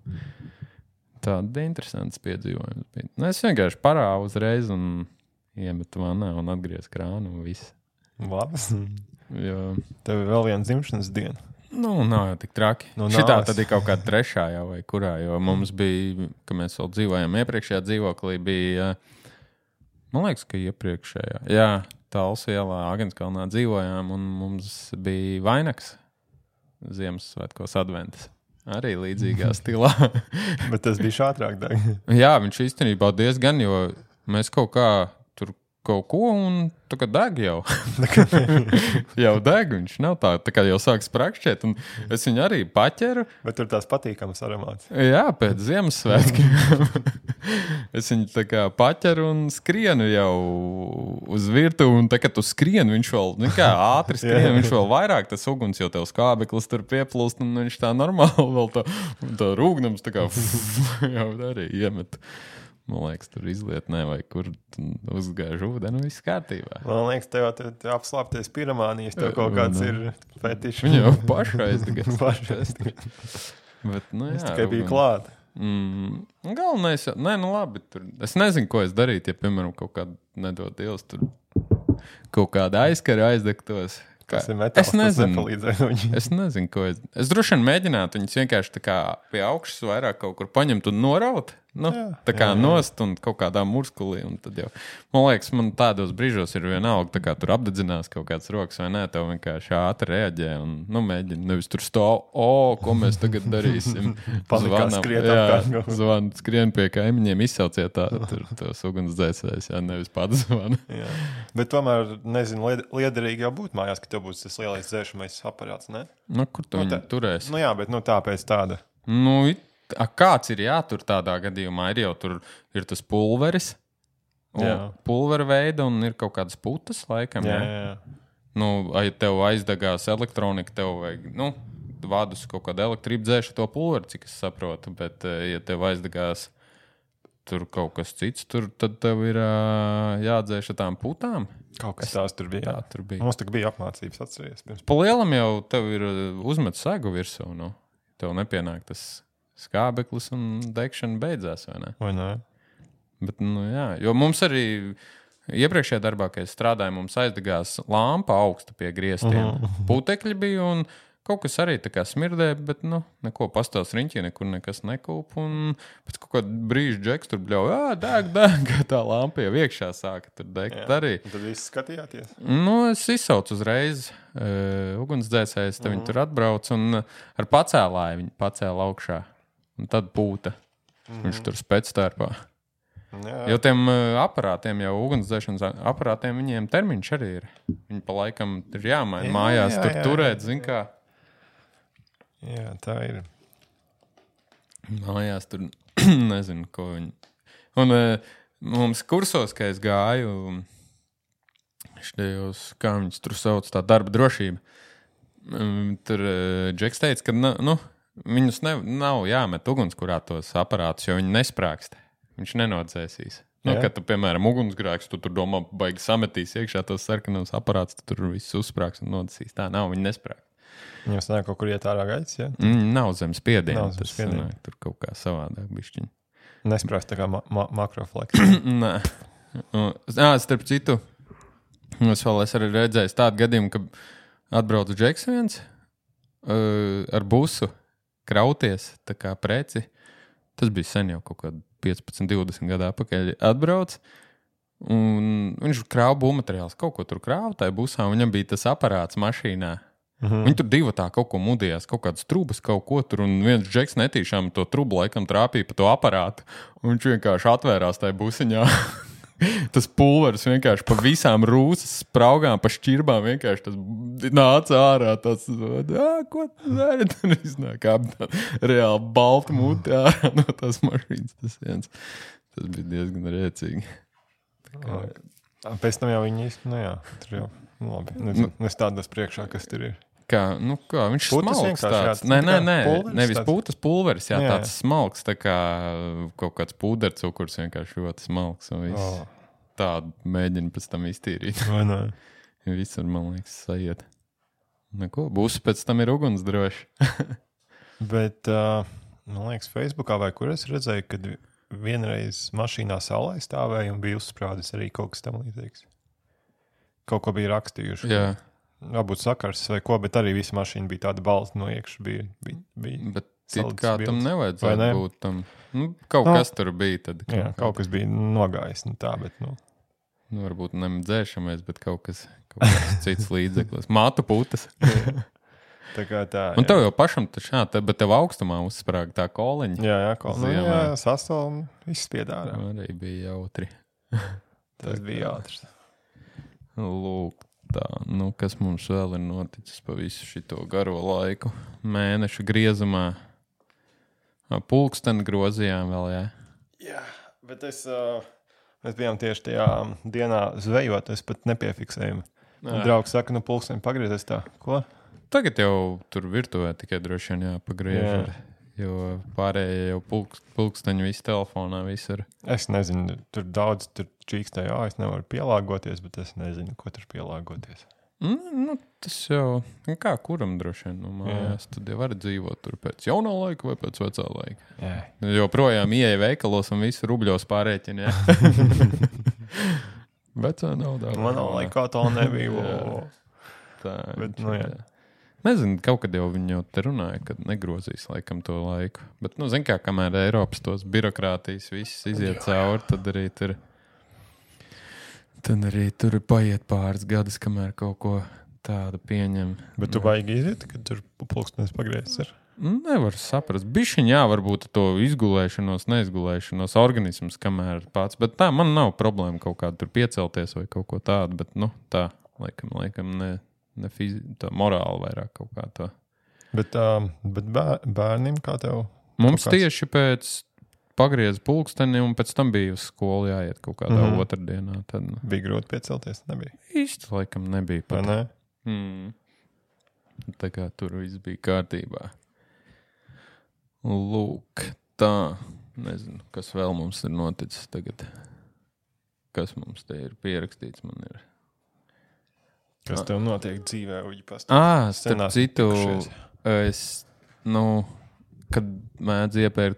tāda interesants piedzīvojums bija. Es vienkārši parāvu uzreiz un iemetu vannā un atgriezu krānu un viss. Labs. Tev ir vēl viena dzimšanas diena. Nav jau tik traki. Šitā tad ir kaut kāda trešā jau vai kurā, jo mums bija, ka mēs vēl dzīvojam iepriekšējā dzīvoklī, bija, man liekas, ka iepriekšējā. Jā, Talsu ielā Agenskalnā dzīvojām un mums bija vainags Ziemassvētkos adventas. Arī līdzīgā stilā. Bet tas bija šātrāk deg. Jā, viņš īstenībā diezgan, jo mēs kaut kā tur kaut ko un tā kā deg jau. Jau deg, viņš nav tā kā jau sāk sprakšķēt un es viņu arī paķeru. Bet tur tās patīkamas aromāts. Jā, pēc Ziemassvētkiem. Es viņu tā kā paķeru un skrienu jau uz virtuvi un tā kā tu skrieni, viņš vēl, ātri skrien, viņš vēl vairāk tas uguns, jo tev skābeklis tur pieplūst un viņš tā normāli vēl tā rūgnams tā kā jau arī iemet. Man liekas, tur izlietnē vai kur uzgāž ūdeni, viss kārtībā. Man liekas, tev apslāpties piramānijas, tev kaut kāds ir fetišs. Viņa jau paša aizdegās. Bet, es tikai biju klāt. Galvenais, labi, tur. Es nezinu, ko es darītu, ja, piemēram, kaut kādu nedod Dievs, tur kaut kāda aizkara aizdegtos. Es nezinu, ko es droši vien mēģinātu viņus vienkārši tā kā pie augšas vairāk kaut kur paņemt un noraut. Tā kā nost un kaut kādā murskulī. Un tad jau, man liekas, man tādos brīžos ir vienalga, tā kā tur apdedzinās kaut kāds rokas vai nē, tev vienkārši ātri reaģē un mēģina nevis tur stāv, ko mēs tagad darīsim. Zvan, skrien pie kaimiņiem, izsauciet tur tos ugunsdzēsējus, nevis pats zvana. Bet tomēr, nezinu, liederīgi jau būt mājās, ka tev būs tas lielais dzēšamais aparāts, ne? Kur tu viņu turēsi? Jā, bet tāpēc tāda. Kāds ir jātur tādā gadījumā? Ir jau tur ir tas pulveris, pulvera veida un ir kaut kādas putas laikam. Jā. Ja tev aizdegās elektronika, tev vajag, vadus kaut kāda elektrība dzēša to pulveri, cik es saprotu, bet ja tev aizdegās tur kaut kas cits, tad tev ir jādzēš ar tām putām. Kaut kas tās tur bija. Jā, tur bija. Mums tā bija apmācības, atceries. Pa lielam jau tev ir uzmet segu virsū, tev nepienāk tas skābeklis un degšana beidzās, vai ne? Vai ne? Bet, jā, jo mums arī iepriekšējā darbā, kad es strādāju, mums aizdegās lampa augsta pie griestiem. Putekļi bija un kaut kas arī tā kā smirdē, bet, neko pastāvs riņķī, nekur nekas nekūp. Un pēc kaut kāda brīža Džeks tur bļauj, deg, tā lampa jau iekšā sāka tur degt arī. Tad viss skatījāties? Es izsaucu uzreiz ugunsdzēsējus, tad viņi tur atbrauc un ar pacēlāju viņi pacēla augšā. Un tad pūta. Viņš tur spēcstārpā. Jo tiem aparātiem, jau ugunsdzēšanas aparātiem, viņiem termiņš arī ir. Viņi pa laikam ir jāmaina mājās, tur turēt, zin kā. Jā, tā ir. Mājās tur nezinu, ko viņi. Un mums kursos, ka es gāju, štajos, kā viņus tur sauc, tā darba drošība. Tur Džeks teica, ka viņus nav jāmet ugunskurātos aparātus, jo viņi nesprākst. Viņš nenodzēsīs. Kad tu, piemēram, ugunsgrēks, tu tur domā, baigi sametīs iekšā tos sarkanos aparātus, tu tur viss uzsprāks un nodzēsīs. Tā nav, viņi nesprāks. Viņam sanāk kaut kur iet ārā gaits, jā? Nav zem spiediena. Tas sanāk tur kaut kā savādāk bišķiņ. Nesprāks tā kā makrofleks. Nē. Starp citu, es arī redzēju tādu gadījumu, ka atbrauc Džeks viens ar busu krauties, tā kā preci. Tas bija sen jau kaut kādā 15, 20 gadu atpakaļ atbrauc. Un viņš krāva būvmateriālus, kaut ko tur krāva tajā busā. Viņam bija tas aparāts mašīnā. Viņi tur divi tā kaut ko mudījās, kaut kādas trubas, kaut ko tur. Un viens Džeks netīšām to trubu laikam trāpīja pa to aparātu. Un viņš vienkārši atvērās tajā busiņā. Tas pulveris vienkārši pa visām rūsas spraugām, pa šķirbām vienkārši tas nāca ārā. Tas, ko tu dari? Tur iznāk reāli balta muti ārā no tās mašīnas. Tas bija diezgan rēcīgi. Pēc tam jau viņi īsti, tur jau labi. Es tādas priekšā, kas tur ir. Kā, viņš ir smalks tāds. Nē, nevis pūtas pulveris, tāds smalks, tā kā kaut kāds pūdercukurs vienkārši ļoti smalks un viss. Tādu mēģina pēc tam iztīrīt. Vai ne? Visur, man liekas, sajiet. Neko, būs pēc tam ir uguns droši. Bet, man liekas, Facebookā vai kur es redzēju, kad vienreiz mašīnā saulē stāvēja un bija uzsprādis arī kaut kas tam līdzīgs. Kaut ko bija rakstījuši. Jā. Varbūt sakars vai ko, bet arī visa mašīna bija tāda balta no iekšā. Bija bet kā tam nevajadzētu būt tam. Kaut kas tur bija tad. Jā, kaut kas bija nogājis. Tā, bet, varbūt nemedzēšamies, bet kaut kas cits līdzeklis. Mātu putas. tā, un tev jau pašam bet tev augstumā uzsprāga tā koliņa. Jā, koliņa. Jā, sastāv un izspied ārā. Arī bija jautri. Tas bija jautrs. Lūk. Tā, kas mums vēl ir noticis pa visu šito garo laiku? Mēneša griezumā. Pulksteni grozījām vēl, jā? Jā, bet mēs bijām tieši tajā dienā zvejot, es pat nepiefiksēju. Draugs saka, pulksteni pagriezies tā. Ko? Tagad jau tur virtuvē tikai droši vien jāpagriež. Jo pārējie jau pulksteņi visi telefonā visur. Es nezinu, tur daudz čīkstēja, es nevaru pielāgoties, bet es nezinu, ko tur pielāgoties. Tas jau, kā kuram droši vien no mājās, tad jau var dzīvot tur pēc jaunā laika vai pēc vecā laika. Jā. Jo projām ieeja veikalos un visu rubļos pārēķina, jā. Vecā naudā. Manā laikā tā nebija. Tā, bet, jā. Nezinu, kaut kad jau viņi jau te runāja, kad negrozīs laikam to laiku. Bet, zin kā, kamēr Eiropas tos birokrātijas viss iziet cauri, tad arī tur paiet pāris gadus, kamēr kaut ko tādu pieņem. Bet tu baigi iziet, kad tur pulkstenis pagriezis ir? Nevar saprast. Bišķiņ varbūt to izgulēšanos, neizgulēšanos organisms, kamēr pats. Bet tā, man nav problēma kaut kādu tur piecelties vai kaut ko tādu, bet, tā, laikam ne. Tā morāli vairāk kaut kā tā. Bet bērnim kā tev? Mums tieši pēc pagrieza pulksteni un pēc tam bija uz skolu jāiet kaut kādā otrdienā. Tad, bija grūti piecelties? Nebija? Īsti laikam nebija pat. Vai ne? Tā kā tur viss bija kārtībā. Lūk, tā. Nezinu, kas vēl mums ir noticis tagad. Kas mums te ir pierakstīts, man ir. Kas tev notiek dzīvē, Uģi pastāv? Starp citu, es, kad mēdz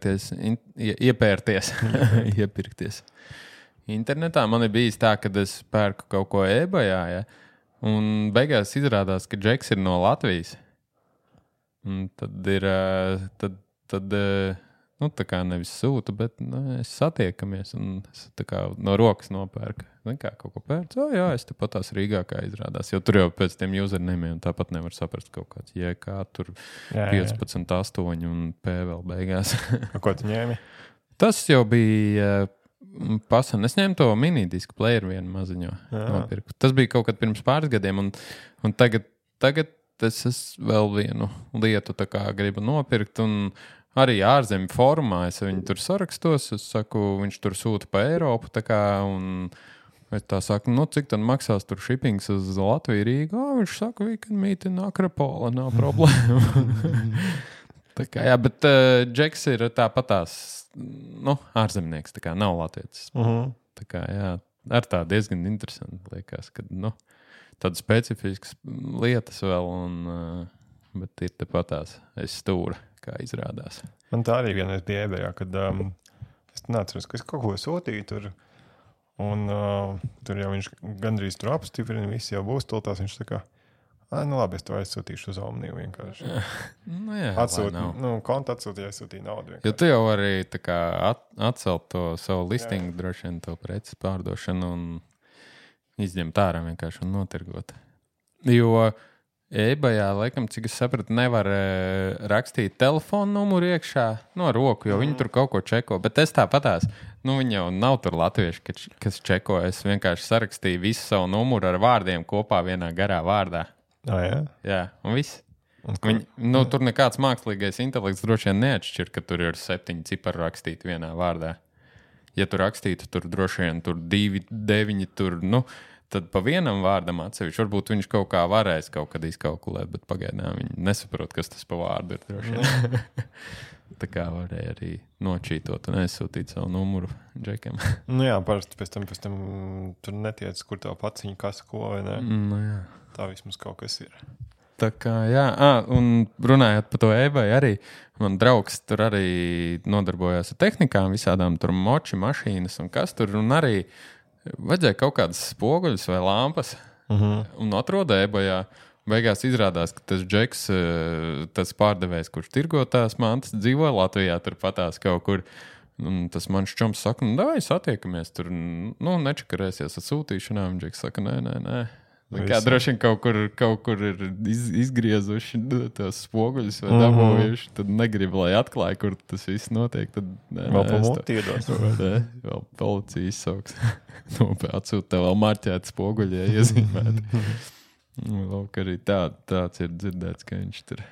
iepirkties internetā, man ir bijis tā, kad es pērku kaut ko eBayā, ja, un beigās izrādās, ka Džeks ir no Latvijas. Un tad ir, nu, tā kā nevis sūta, bet es satiekamies un es tā kā no rokas nopērku. Zin kā kaut ko pērc, jā, es te pat tās Rīgā kā izrādās, jo tur jau pēc tiem usernamiem tāpat nevar saprast kaut kāds JK, tur 15, 8 un P vēl beigās. Ko tu ņēmi? Tas jau bija pasan. Es ņēmu to minidisku playeru vienu maziņo nopirku. Tas bija kaut kad pirms pāris gadiem un tagad es vēl vienu lietu tā kā gribu nopirkt un arī ārzemju formā, es viņu tur sarakstos, es saku, viņš tur sūta pa Eiropu, tā kā, un es tā saku, nu, cik tad maksās tur shippings uz Latviju, Rīgu? Viņš saka, we can meet in Akropola, nav problēma. Tā kā, jā, bet Džeks ir tāpatās, nu, ārzemnieks, tā kā nav latvietis. Tā kā, jā, ar tā diezgan interesanti liekas, kad, nu, tādas specifiskas lietas vēl, bet ir tāpatās, es stūra. Kā izrādās. Man tā arī vienreiz bija eBayā, kad es neatceros, ka es kaut ko sūtīju tur, un tur jau viņš gandrīz tur apstiprina, viss jau būs tultās, viņš tā kā, nu labi, es to aizsūtīšu uz Omniju vienkārši. Nu jā, kontu atsūtīju, aizsūtīju naudu vienkārši. Jo tu jau arī tā kā atcelt to savu listingu, droši vien to preces pārdošanu un izņemt ārā vienkārši un notirgot. Jo eBayā, laikam, cik es sapratu, nevar rakstīt telefonu numuru iekšā no roku, jo viņi tur kaut ko čeko. Bet es tāpatās, nu viņi jau nav tur latvieši, kas čeko. Es vienkārši sarakstīju visu savu numuru ar vārdiem kopā vienā garā vārdā. Jā? Jā, un viss. Tur nekāds mākslīgais intelekts droši vien neatšķir, ka tur ir 7 cipari rakstīti vienā vārdā. Ja tu rakstītu tur droši vien tur 2, 9, tur, nu... Tad pa vienam vārdam atsevišķi. Varbūt viņš kaut kā varēs kaut kad izkalkulēt, bet pagaidām viņi nesaprot, kas tas pa vārdu ir. Droši. Tā kā varēja arī nočītot un aizsūtīt savu numuru Džekiem. Nu jā, parasti pēc tam tur netiec, kur tev paciņu kas ko, vai ne? Nu jā. Tā vismaz kaut kas ir. Tā kā, jā. Un runājot par to eBay arī, man draugs tur arī nodarbojās ar tehnikām, visādām tur moči, mašīnas un kas tur, un arī vajadzēja kaut kādas spoguļus vai lampas un atroda eBayā. Beigās izrādās, ka tas Džeks, tas pārdevējs, kurš tirgo tās mantas, dzīvo Latvijā turpatās kaut kur. Un tas mans čoms saka, nu, davai satiekamies tur, nu, nečakarēsies ar sūtīšanām. Džeks saka, nē. Kā droši vien kaut kur ir izgriezuši tos spoguļus vai dabūjuši, tad negribu, lai atklāja, kur tas viss notiek. Tad, vēl pa muti iedos. Vēl policija izsauks. Atsūt tev vēl marķēti spoguļi, ja iezīmēti. Lūk, arī tāds ir dzirdēts, ka viņš tur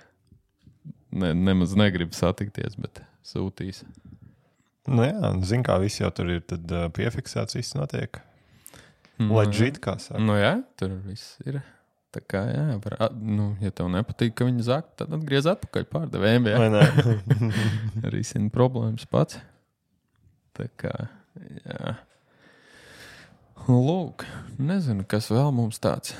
nemaz negrib satikties, bet sūtīs. Nu jā, zin kā viss jau tur ir tad piefiksēts, viss notiek. Legit, kā saka. Nu jā, tur viss ir. Tā kā jā, ja tev nepatīk, ka viņi zakt, tad atgriez atpakaļ pārdevējiem. Vai ne? Risina problēmas pats. Tā kā, jā. Lūk, nezinu, kas vēl mums tāds.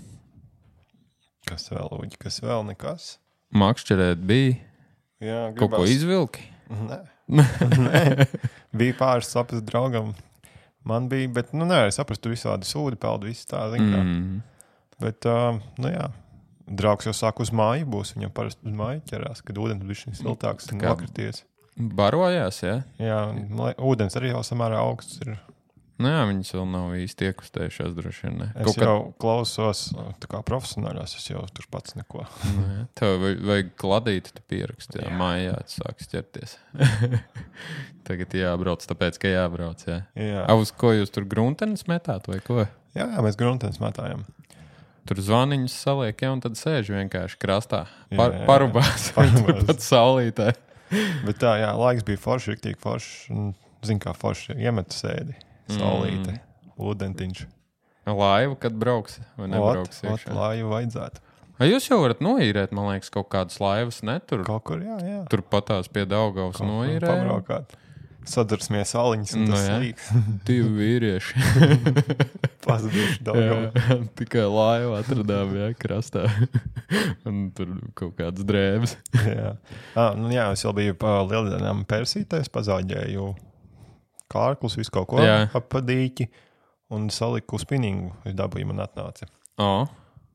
Kas vēl, Uģi, kas vēl nekas? Makšķerēt bija. Jā, gribās. Kaut ko izvilki? Nē. Bija pāris saprast draugam. Man bija, bet, nu, nevar saprast, tu visādi sūdi peldu, viss tā, zin kā. Bet, nu jā, draugs jau sāk uz māju būs, viņam parasti uz māju ķerās, kad ūdens bišķiņ siltāks un nokrities. Barojās, jā? Jā, ūdens arī jau samērā augsts ir. Nu jā, viņas vēl nav īsti iekustējušās droši vien, ne? Es jau klausos, tā kā profesionāļās, es jau tur pats neko. Tev vajag kladīti, tu pieraksti, jā, mājā sāks ķerties. Tagad jābrauc, tāpēc, ka jābrauc, jā. Uz ko jūs tur gruntenes metāt vai ko? Jā, mēs gruntenes metājam. Tur zvaniņus saliek, jā, un tad sēž vienkārši krastā. Parubās. Pat saulītē. Bet tā, jā, laiks bija forši, riktīgi forši. Zin kā forši, iemet sēdi. Saulīte, ūdentiņš. Laivu, kad brauks vai nebrauks iekšā? Laivu vajadzētu. Jūs jau varat noīrēt, man liekas, kaut kādas laivas, ne? Kaut kur, jā. Tur patās pie Daugavas noīrē. Pabraukāt. Sadursmies aliņas un tas līks. 2 vīrieši. Pazuduši Daugavā. Tikai laivu atradām, jā, krastā. Un tur kaut kādas drēbes. Jā. Nu jā, es jau biju pa lieldienām Persītēs, pazāģēju kārklus, visu kaut ko appadīķi un saliku spinningu. Es dabūju, man atnāca.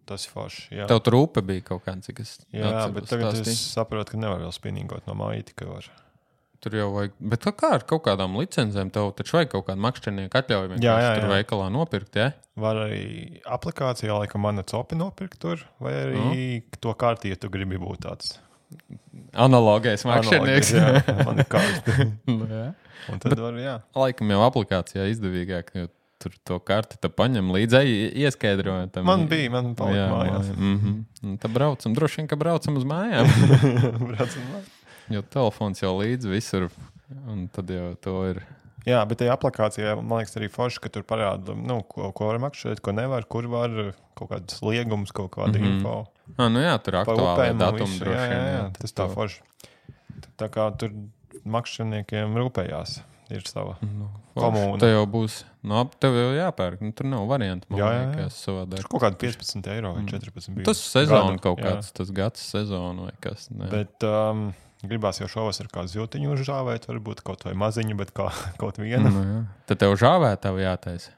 Tas forši, jā. Tev tur upe bija kaut kāda, cik es Jā, bet tagad stāstīju. es saprotu, ka nevar vēl spinningot no māja, tikai var. Tur jau vajag, bet kā ar kaut kādām licencēm tev taču vajag kaut kādu makšķernieku atļauju Jā, tur veikalā nopirkt, ja? Var arī aplikācijā, laikam, mana copi nopirkt tur, vai arī to kārtī, ja tu gribi būt tāds. Analogais makšķernieks. Jā, man ir kārti. Jā. Un tad var, jā. Laikam jau aplikācijā izdevīgāk, jo tur to karti te paņem līdzi, ieskaidrojot. Man palika mājās. Tad braucam, droši vien, ka braucam uz mājām. Braucam mājās. Jo telefons jau līdzi visur, un tad jau to ir. Jā, bet tajā aplikācijā, man liekas, arī forši, ka tur parāda, ko var makšķerēt, ko nevar, kur var kaut kādas liegumus, kaut kādu info. Nu jā, tur aktuāli datumi droši vien. Jā, tas tā forši. Tā kā tur makšķerniekiem rūpējās. Ir sava komūna. Tev jau būs, tev jau jāpērk, tur nav variantu. Jā. Tur kaut kādi 15 eiro vai 14 bija. Tas sezona kaut kāds, tas gads sezona vai kas. Ne. Bet gribās jau šovasar kā ziltiņu uzžāvēt, varbūt kaut vai maziņu, bet kaut vienu. Tad tev žāvētavu jātaisa?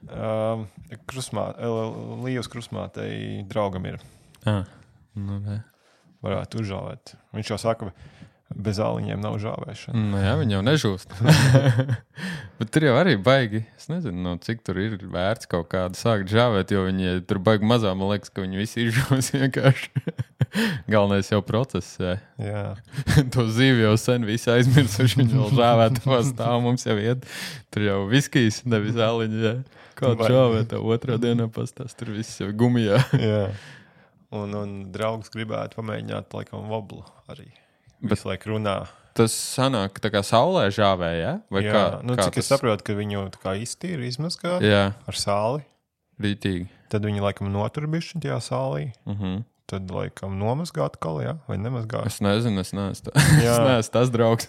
Līvas krusmātei draugam ir. Varētu uzžāvēt. Viņš jau saka, bez āliņiem nav žāvēšana. Jā, viņi jau nežūst. Bet tur jau arī baigi, es nezinu, cik tur ir vērts kaut kādu sākt žāvēt, jo viņi tur baigi mazā, man liekas, ka viņi visi izžūs vienkārši. Galvenais jau process, jā. To zīvi jau sen visi aizmirsuši, viņi vēl žāvētavā stāv, mums jau iet. Tur jau viskijas, nevis āliņi, jā. Kādu žāvētavu otrā dienā pastās, tur viss jau gumijā. Jā. Un draugs gribētu pamēģināt, laikam, voblu arī. Visu laiku runā. Tas sanāk, tā kā saulē žāvē, ja? Vai jā, kā cik es saprotu, ka viņu tā kā iztīra, izmazgā ar sāli. Rītīgi. Tad viņi, laikam, notur bišķi tajā sālī. Tad, laikam, nomazgā atkal, jā? Vai nemazgā? Es nezinu, es neesmu tas draugs.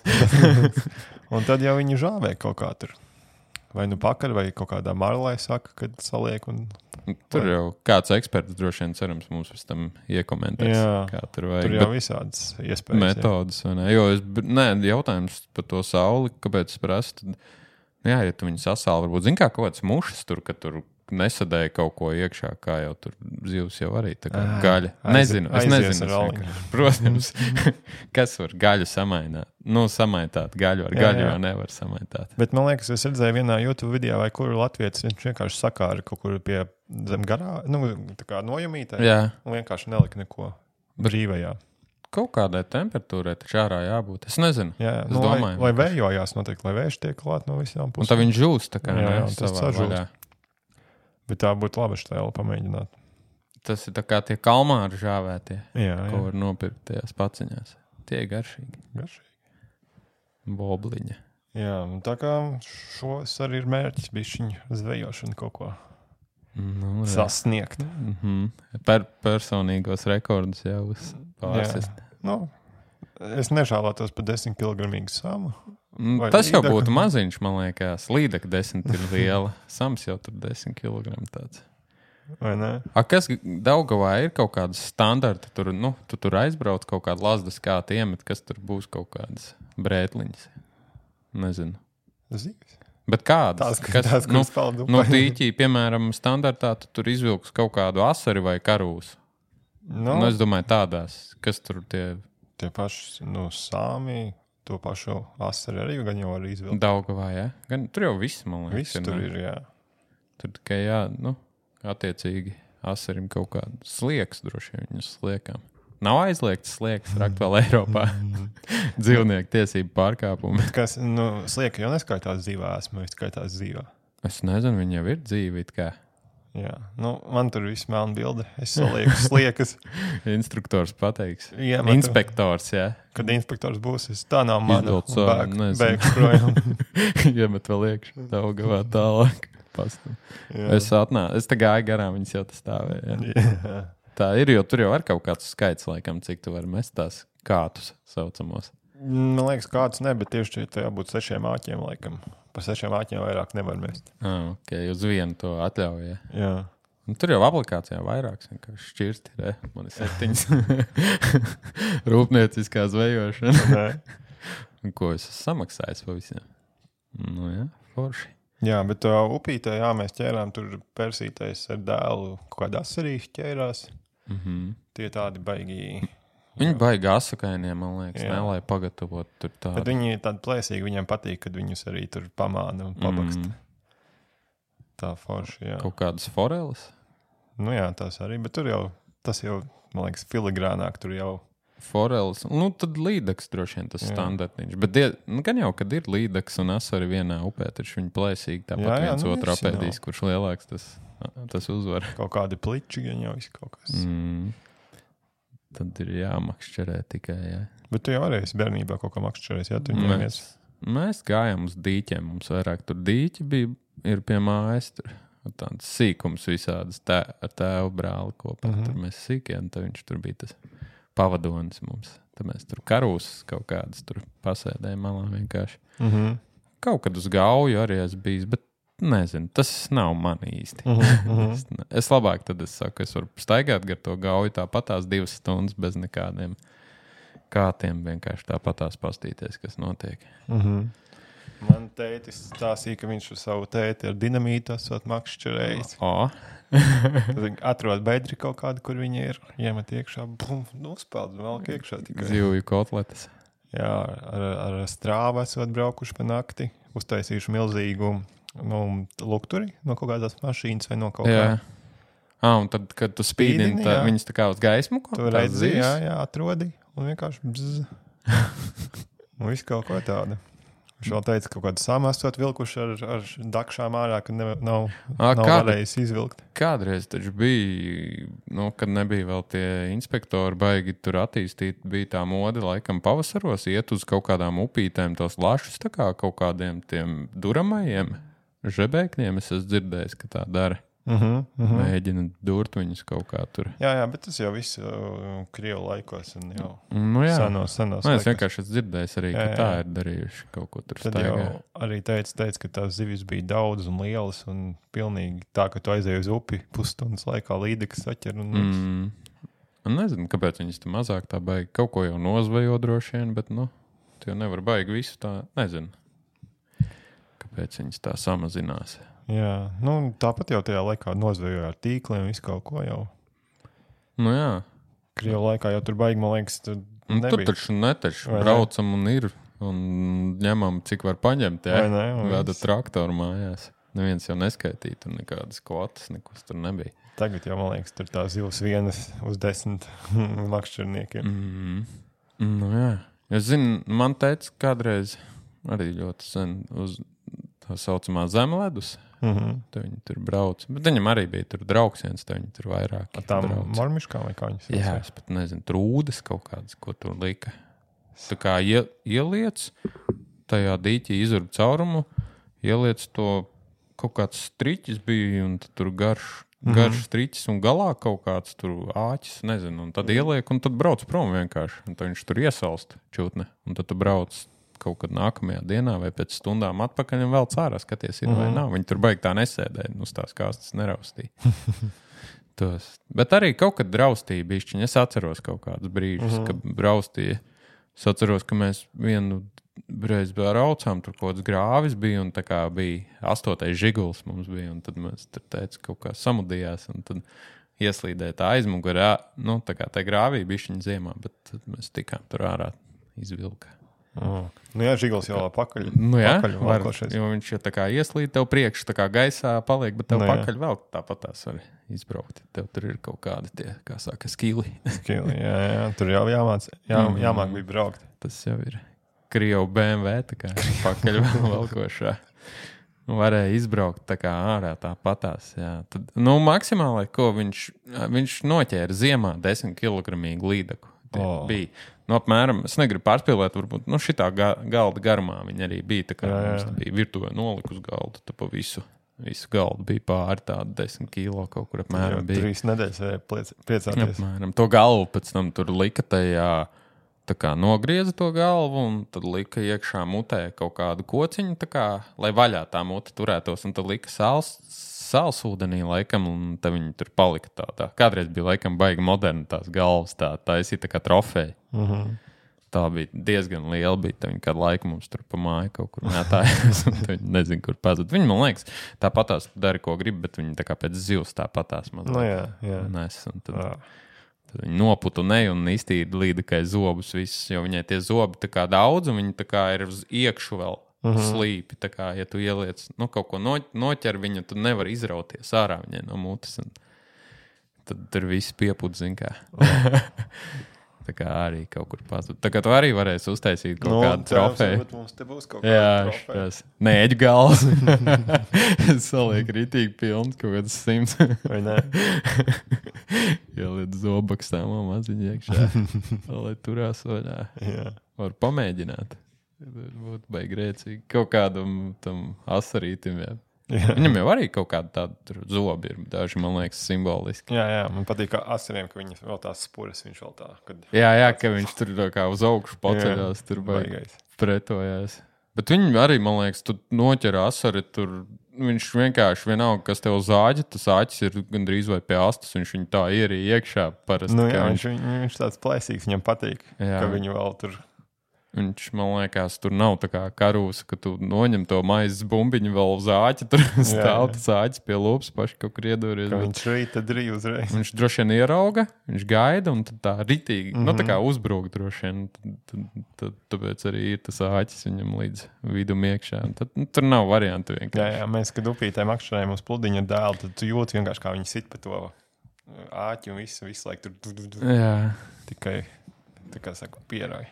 Un tad jau viņi žāvē kaut kā tur. Vai nu pakaļ, vai kaut kādā marlē saka, kad saliek. Tur jau kāds eksperts droši vien cerams mums pēc tam iekomentēs. Jā, kā tur vajag. Tur jau visādas iespējas. Metodas, vai ne? Jo jautājums par to sauli, kāpēc es prasu, ja tu viņu sasāli, varbūt zin kā kaut kāds mušas tur, ka tur nesadēja kaut ko iekšā, kā jau tur zivs jau arī tā kā gaļa. Es nezinu. Protams, kas var gaļu samaināt? Samaitāt gaļu ar gaļu jau nevar samaitāt. Bet man liekas, es redzēju vienā YouTube video, vai kuru latvietis viņš vienkārši sakāra kaut kur pie zem garā, tā kā nojamītē. Jā. Un vienkārši nelika neko brīvajā. Kaut kādai temperatūrai taču ārā jābūt. Es nezinu. Jā, es domāju. Lai vējojās noteikti, lai vējš tiek klāt no visām pusēm. Un tad viņš žūst tā kā tas sažūst. Bet tā būtu laba štēla pamēģināt. Tas ir tā kā tie kalmāri žāvētie, ko var nopirkt tajās paciņās. Tie ir garšīgi. Bobliņa. Jā, tā kā šos arī ir mērķis bišķiņu zvejošanu kaut ko sasniegt. Personīgos rekordus jau pārsist. Es nežālētos par 10 kilogramīgu samu. Tas jau būtu maziņš, man liekas. Līdaka 10 ir liela. Sams jau tur 10 kilogramu tāds. Vai ne? Kas Daugavā ir kaut kādas standarti? Tu tur aizbrauc kaut kādu lazdas kātu iemet, kas tur būs kaut kādas brētliņas. Nezinu. Zīves. Bet kādas? Tās, tīķī, piemēram, standartā tu tur izvilks kaut kādu asari vai karūsu. Es domāju tādās. Kas tur tie paši, sāmi, to pašu asari arī gan jau var izvilkt. Daugavā, jā? Tur jau viss, man liekas. Viss tur ir, jā. Tur tikai, attiecīgi asarim kaut kādu slieks, droši vien viņus sliekām. Nav aizliegts slieks aktuāli Eiropā. Dzīvnieku tiesību pārkāpumi. Kas, slieka jau neskaitās dzīvā, esmu skaitās dzīvā. Es nezinu, viņi jau ir dzīvi, it kā. Jā, man tur viss melna bilde. Es salieku sliekas. Instruktors pateiks. Inspektors, jā. Kad inspektors būs, tā nav mana. Bēgšu projām. Iemet vēl iekšā Daugavā tālāk. Es te gāju garām, viņas jau tas stāvēja. Jā. Tā ir, jo tur jau ir kaut kāds skaits, laikam, cik tu vari mest tās kātus saucamos. Man liekas, kāds ne, bet tieši tajā būtu 6 āķiem, laikam. Par 6 āķiem vairāk nevar mest. Ok, uz vienu to atļauj, jā. Tur jau aplikācijā vairāks, vienkārši šķirsti, man ir 7. Rūpnieciskā zvejošana. Ko es esmu samaksājis pa visiem? Jā, forši. Jā, bet upītē, mēs ķērām tur persītais ar dēlu, kaut kādā asarīši ķērās. Tie tādi baigi. Viņi baigi asakainiem, man liekas, ne, lai pagatavotu tur tādu. Bet viņi ir tādi plēsīgi, viņiem patīk, kad viņus arī tur pamāna un pabaksta. Tā forši, jā. Kaut kādas foreles? Nu jā, tās arī, bet tas jau, man liekas, filigrānāk tur jau. Foreles, nu tad līdaks droši vien tas standartiņš. Bet gan jau, kad ir līdaks un asari vienā upē, taču viņi plēsīgi tāpat viens otru apēdīs, kurš lielāks tas uzvar. Kaut kādi pliči, gan jau viss kaut kas. Tad ir jāmakšķerē tikai, jā. Bet tu jau arī esi bērnībā kaut kā makšķerēs, jā? Mēs gājām uz dīķiem, mums vairāk tur dīķi ir pie mājas, tur tāds sīkums visādas ar tēvu brāli kopā. Tur mēs sīkiem, tad viņš tur bija tas pavadonis mums. Tad mēs tur karūsas kaut kādas tur pasēdējām malā vienkārši. Kaut kad uz gauju arī es bijis, bet nezinu, tas nav man īsti. Es labāk tad es saku, es varu staigāt gar to gauju tāpatās 2 stundas bez nekādiem kātiem, vienkārši tāpatās pastīties, kas notiek. Man tētis stāstīja, ka viņš ar savu tēti ar dinamītu esot makšķerējis. Tad atrod bedri kaut kādu, kur viņi ir, iemet iekšā, uzpeld vēl iekšā tikai. Zivju kotletes. Jā, ar strāvu esot braukuši pa nakti, uztaisījuši milzīgu lukturi no kaut kādas mašīnas vai no kaut kā. Un tad, kad tu spīdini, viņas tā kā uz gaismu? Tu redzi, jā, atrodi un vienkārši bzz. Un viss kaut ko tādu. Viņš vēl teica, ka kaut kādu samastot vilkuši ar dakšām ārā, ka nav varējis izvilkt. Kādreiz taču bija, kad nebija vēl tie inspektori baigi tur attīstīt, bija tā mode laikam pavasaros iet uz kaut kādām upītēm tos lašus, tā kā kaut kādiem tiem duramajiem žebēkņiem. Es esmu dzirdējis, ka tā dara. Mēģina durt viņus kaut kā tur. Jā, bet tas jau viss Krievu laikos un jau senos Es vienkārši esmu dzirdējis arī, ka tā ir darījuši kaut ko tur staigā. Tad jau arī teica, ka tās zivis bija daudz un lielas un pilnīgi tā, ka tu aizēji uz upi pusstundas laikā līdekas saķer un Nezinu, kāpēc viņas tā mazāk tā baigi. Kaut ko jau nozvejo droši vien, bet tu jau nevar baigi visu tā, nezinu. Kāpēc viņas tā samazinās. Jā, tāpat jau tajā laikā nozvejoja ar tīkliem, visu kaut ko jau. Jā. Krievu laikā jau tur baigi, man liekas, tur nebija. Tur taču netaču braucam un ir, un ņemam, cik var paņemt, Veda traktoru mājās. Neviens jau neskaitītu, un nekādas kvotas, nekus tur nebija. Tagad jau, man liekas, tur tā zivs vienas uz 10 makšķerniekiem. Jā. Es zinu, man teica kādreiz arī ļoti sen uz tā saucamā zemledus. Tad viņi tur brauc. Bet viņam arī bija tur draugs viens, tad viņi tur vairāk. Ar tām marmiškām vai kā viņas? Jā, es pat nezinu, tur ūdes kaut kādas, ko tur lika. Tā kā ieliec, tajā dīķī izurb caurumu, ieliec to kaut kāds striķis bija, un tur garš striķis, un galā kaut kāds tur āķis, nezinu, un tad ieliek, un tad brauc prom vienkārši. Un tad viņš tur iesalst čūtne, un tad tu brauc kaut kad nākamajā dienā vai pēc stundām atpakaļ un vēl cārā skaties ir vai nav. Viņi tur baigi tā nesēdēja, uz tās kāstas neraustīja. Bet arī kaut kad raustīja bišķiņ. Es atceros kaut kādus brīžus, kad raustīja. Es atceros, ka mēs vienu reizi braucām, tur kaut kāds grāvis bija, un tā kā bija 8. žiguls mums bija, un tad mēs tur teica, kaut kā samudījās, un tad ieslīdēja tā aizmugurā, tā kā tā grāvī bišķiņ ziemā, bet tad mēs tikām tur ārā izvilka. Jā, žiguls jau pakaļ. Jo viņš jau tā kā ieslīd tev priekš, tā kā gaisā paliek, bet tev pakaļ vēl tāpat tās var izbraukt. Tev tur ir kaut kādi tie, kā saka, skili. Jā, tur jau jāmāk bija braukt. Tas jau ir Krievu BMW, tā kā pakaļ vēl košā. Varēja izbraukt tā kā ārā tāpatās. Tad, maksimāli, ko viņš noķēra ziemā 10 kilogramīgu līdaku. Bija. Apmēram, es negribu pārspīlēt, varbūt, šitā galda garumā viņa arī bija, tā kā mums bija virtuvē noliku uz galdu, tā pa visu galdu bija pāri tādu 10 kilo kaut kur apmēram bija. 3 nedēļas priecāties. Apmēram. To galvu pēc tam tur lika tajā, tā kā nogrieza to galvu un tad lika iekšā mutē kaut kādu kociņu, tā kā, lai vaļā tā mute turētos, un tad lika sāls ūdenī laikam, un tad viņi tur palika tādā. Kādreiz bija laikam baigi moderni tās galvas, tā ir tā kā trofeja. Tā bija diezgan liela, tad viņi kādu laiku mums tur pa māju kaut kur mētājās, un viņi nezinu, kur pazud. Viņi, man liekas, tāpatās dara, ko grib, bet viņi tā kā pēc zivs tāpatās. Jā. Nes, un tad Tad viņi noputunēja un iztīra līdakai zobus visus, jo viņai tie zobi tā kā daudz, un viņi tā kā ir uz iekšu vēl slīpi. Tā kā, ja tu ieliec, kaut ko noķer viņu, tu nevar izrauties ārā viņai no mutes. Tad tur viss piepūd, zin kā. Tā kā arī kaut kur pazud. Tā kā tu arī varēsi uztaisīt kaut kādu trofeju. Mums te būs kaut kāda trofeja. Nē, eģu gals. Saliek ritīgi pilns, kaut kāds 100. Vai ne? Ieliet zobakstām maziņi iekšā. Lai turās vaļā. Jā. Var pamēģināt. Būtu baigi rēcīgi. Kaut kādam tam asarītim, jā. Viņam jau arī kaut kāda tāda zobi ir. Daži, man liekas, simboliski. Jā, man patīk, ka asariem, ka viņi vēl tās spuras, viņš vēl tā. Kad... Jā, ka viņš tur kā uz augšu paceļās, tur baigais pretojās. Bet viņi arī, man liekas, tu noķer asari, tur viņš vienkārši vienalga, kas tev zāģi, tas āķis ir gandrīz vai pie astas, viņš viņu tā ierīja iekšā parasti. Viņš tāds plēsīgs, viņam patīk, ka viņu vēl tur... Viņš, man liekas, tur nav tā kā karūsa, ka tu noņem to maizes bumbiņu vēl uz āķi, tur stāv tas āķis pie lūpas, paši kaut kur ieduries. Viņš rīt, tad arī uzreiz. Viņš droši vien ierauga, viņš gaida un tad tā ritīgi, tā kā uzbrūk droši vien. Tāpēc arī ir tas āķis viņam līdz vidum iekšā. Tad tur nav variantu vienkārši. Jā, mēs, kad upītē makšķerējam uz pludiņa ar dēlu, tad tu jūti vienkārši, kā viņi sit pa to āķi un visu laiku tur. Jā. Tikai, tā kā saku, pierāja.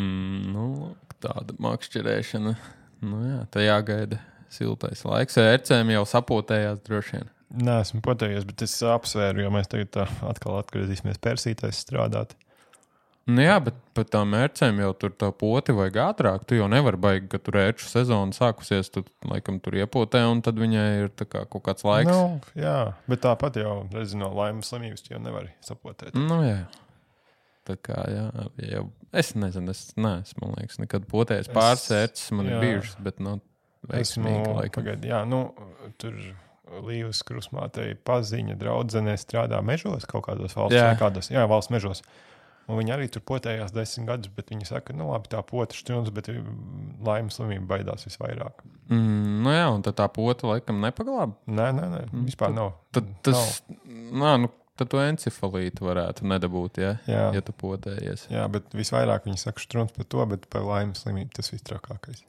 Tāda makšķerēšana. Jā, tā jāgaida siltais laiks. Ērcēm jau sapotējās droši vien. Nē, esmu potējies, bet es apsvēru, jo mēs tagad atkal atgriezīsimies Persītēs strādāt. Jā, bet par tām ērcēm jau tur tā poti vajag ātrāk. Tu jau nevar baigi, ka tur ērču sezona sākusies, tu laikam tur iepotē, un tad viņai ir tā kā kaut kāds laiks. Jā, bet tāpat jau, no laimas slimības tu jau nevari sapotēt. Jā. Tā kā, jā, es nezinu, man liekas, nekad potējis pāris ērces man ir bijušas, bet, veiksmīgi laikam. Tur Līvas krusmātei paziņa draudzenē strādā mežos, kaut kādos valsts, valsts mežos. Un viņi arī tur potējās 10 gadus, bet viņi saka, labi, tā pota šķuns, bet laimas slimība baidās visvairāk. Un tad tā pota laikam nepaglāba? Nē, vispār nav. Tad tu encefalītu varētu nedabūt, ja tu potējies. Jā, bet visvairāk viņi saka šķuns par to, bet par laimas slimību tas vistrakākais.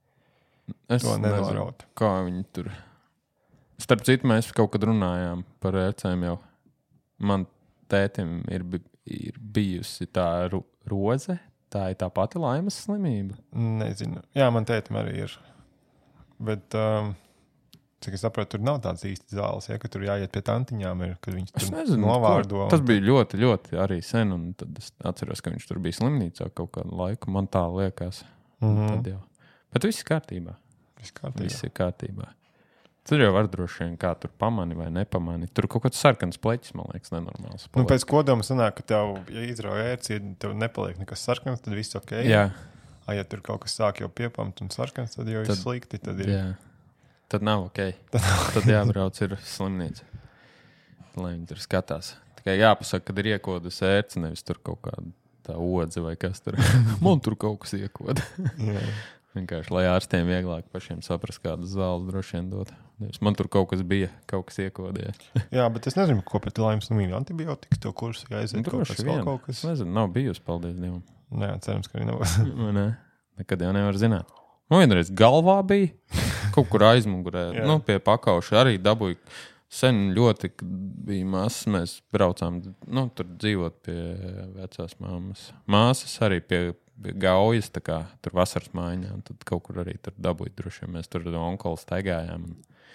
Es to nezinu, kā viņi tur... Starp citu, mēs kaut kad runājām par ērcēm jau. Man tētim ir bijusi tā roze, tā ir tā pati laimas slimība. Nezinu. Jā, man tētim arī ir. Bet, cik es saprotu, tur nav tāds īsti zāles, ka tur jāiet pie tantiņām, kad viņš tur novārdo. Tas bija ļoti, ļoti arī sen, un tad es atceros, ka viņš tur bija slimnīcā kaut kādu laiku. Man tā liekas. Tad jau. Bet viss kārtībā. Viss ir kārtībā. Tur jau var droši vien kā tur pamani vai nepamani. Tur kaut kāds sarkans pleķis, man liekas, nenormāls. Pēc kodoma sanāk, ka tev, ja izrauj ērci, tev nepaliek nekas sarkans, tad viss ok. Jā. Ja tur kaut kas sāk jau piepamt un sarkans, tad jau ir slikti. Tad ir... Jā. Tad nav ok. Tad jābrauc ir slimnīca. Lai viņi tur skatās. Tikai jāpasaka, kad ir iekodas ērci, nevis tur kaut kāda tā odze vai kas tur. Man tur kaut kas iekoda. Vienkārši, lai ārstiem vieglāk pašiem saprast, kādas zāles droši vien dot. Man tur kaut kas bija, kaut kas iekodīja. Jā, bet es nezinu, ko pret laimas slimību antibiotikas to kursu jāiziet kaut kas. Nezinu, nav bijusi, paldies Dievam. Jā, cerams, ka arī nav. Nē, nekad jau nevar zināt. Vienreiz galvā bija, kaut kur aizmugurē, pie pakauša arī dabūja. Sen ļoti, kad bija mazs, mēs braucām, tur dzīvot pie vecās māsas, arī pie Gaujas, tā kā tur vasaras mājiņā, un tad kaut kur arī tur dabūja droši, ja mēs tur onkolu staigājām un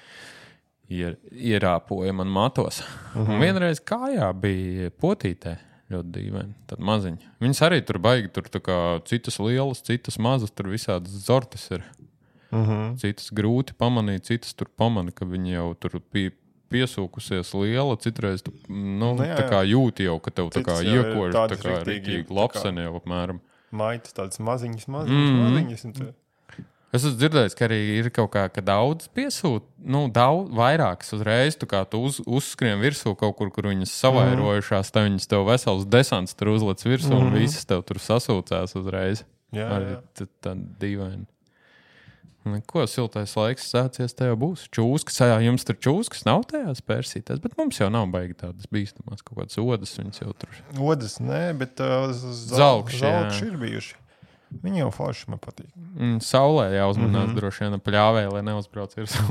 ierāpoja man matos. Un vienreiz kājā bija potītē, ļoti dīvaini, tad maziņa. Viņas arī tur baigi, tur tā kā citas lielas, citas mazas, tur visādas zortes ir. Citas grūti pamanīt, citas tur pamani, ka viņi jau tur bija piesūkusies liela, citreiz tu, tā kā jūti jau, ka tev tā kā iekož, tā kā rītīgi lapseni jau apmēram. Maitas tādas maziņas. Es esmu dzirdējis, ka arī ir kaut kā, ka daudz piesūt, daudz vairākas uzreiz, tu kā tu uzskrien virsū kaut kur viņas savairojušās, tā viņas tev vesels desants tur uzlec virsū un visas tev tur sasūcās uzreiz. Jā. Arī tā dīvaini. Ko siltais laiks sācies, te jau būs. Čūskas, jā, jums tur čūskas nav tajās persītēs, bet mums jau nav baigi tādas bīstamās kaut kādas odas, viņas jau tur. Odas, nē, bet Zalkši ir bijuši. Viņi jau forši man patīk. Saulē jāuzmanās droši vien pļāvē, lai neuzbrauc virsū.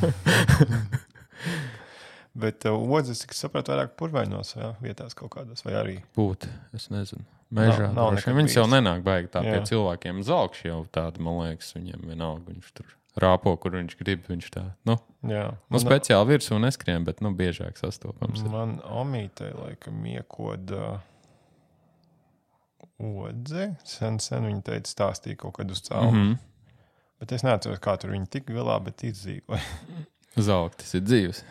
Bet odas, cik sapratu, vairāk purvainos vietās kaut kādās, vai arī? Būt, es nezinu. Mežā Nav droši vien. Viņas jau nenāk baigi tā pie cilvēkiem. Zalkši jau tādi, man liekas, viņiem vienalga. Viņš tur rāpo, kur viņš grib, viņš tā. Speciāli virsū neskrien, bet biežāk sastopams. Man omītei laikam iekoda odze. Sen viņa teica, stāstīja kaut kad uz cēlu. Bet es neatceros, kā tur viņa tik galā, bet izdzīvoja. Zalktis ir dzīves.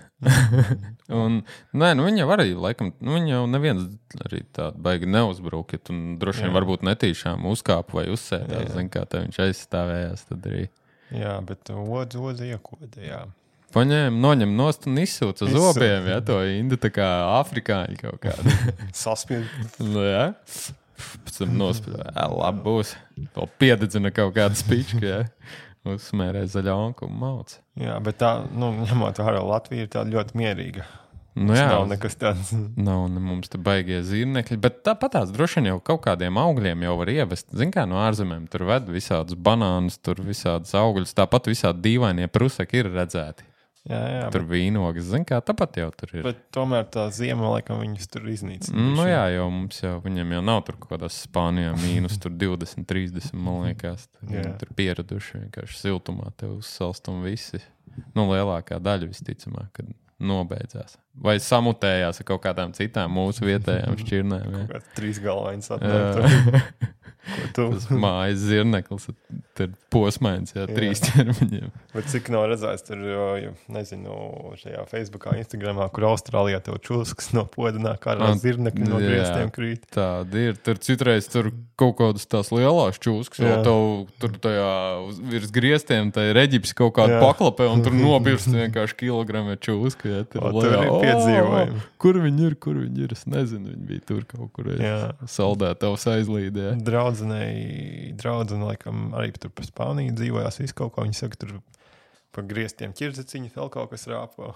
Viņa jau arī, laikam, viņa jau neviens arī tādu baigi neuzbruk, ja tu droši vien varbūt netīšām uzkāpu vai uzsēdās, zin, kā te viņš aizstāvējās, tad arī. Jā, bet odze iekoda, jā. Noņem nost un izsūca zobiem, to indi tā kā afrikāņi kaut kādu. Saspied. Jā. Pēc tam nospēlē, labi būs. Vēl piededzina kaut kādu spičku, jā. Uzsmērē zaļonku un mauc. Jā, bet tā, ņemot vērā, Latvija ir tāda ļoti mierīga. Jā. Nav nekas tāds. Nav, mums te baigie zirnekļi, bet tāpatās droši vien jau kaut kādiem augļiem jau var ievest. Zin kā no ārzemēm tur ved visādus banānus, tur visādus augļus, tāpat visādi dīvainie prusaki ir redzēti. Jā, tur vīnogas, zin kā, tāpat jau tur ir. Bet tomēr tā ziema, laikam, viņas tur iznīcina. Jā, jau mums viņam jau nav tur kaut kādās Spānijā mīnus tur 20, 30, man liekas. Tur pieraduši vienkārši siltumā tev uzsalst un visi. Lielākā daļa visticamāk, kad nobeidzās. Vai samutējās ar kaut kādām citām mūsu vietējām šķirnēm. Kaut kāds 3 galvains apmēram. Tas mājas zirneklis ir posmains, 3 ķermeņiem. Bet cik nav redzēts tur, nezinu, šajā Facebookā, Instagramā, kur Austrālijā tev čūskas no podanā kārā zirnekļi no griestiem krīt. Tādi ir. Tur citreiz tur kaut kādas tās lielās čūskas, jau tev tur tajā virs griestiem tā ir Eģipts kaut kāda paklapē un tur nobirst vienkārši kilogrami čūska. Tur ir piedzīvojumi. Kur viņi ir? Es nezinu, viņi bija tur kaut kur saldētavs aizlīdē. Draudzene, laikam, arī tur pa Spāniju dzīvojās visu kaut ko. Viņi saka, tur pa griestiem ķirdzeciņi vēl kaut kas rāpo.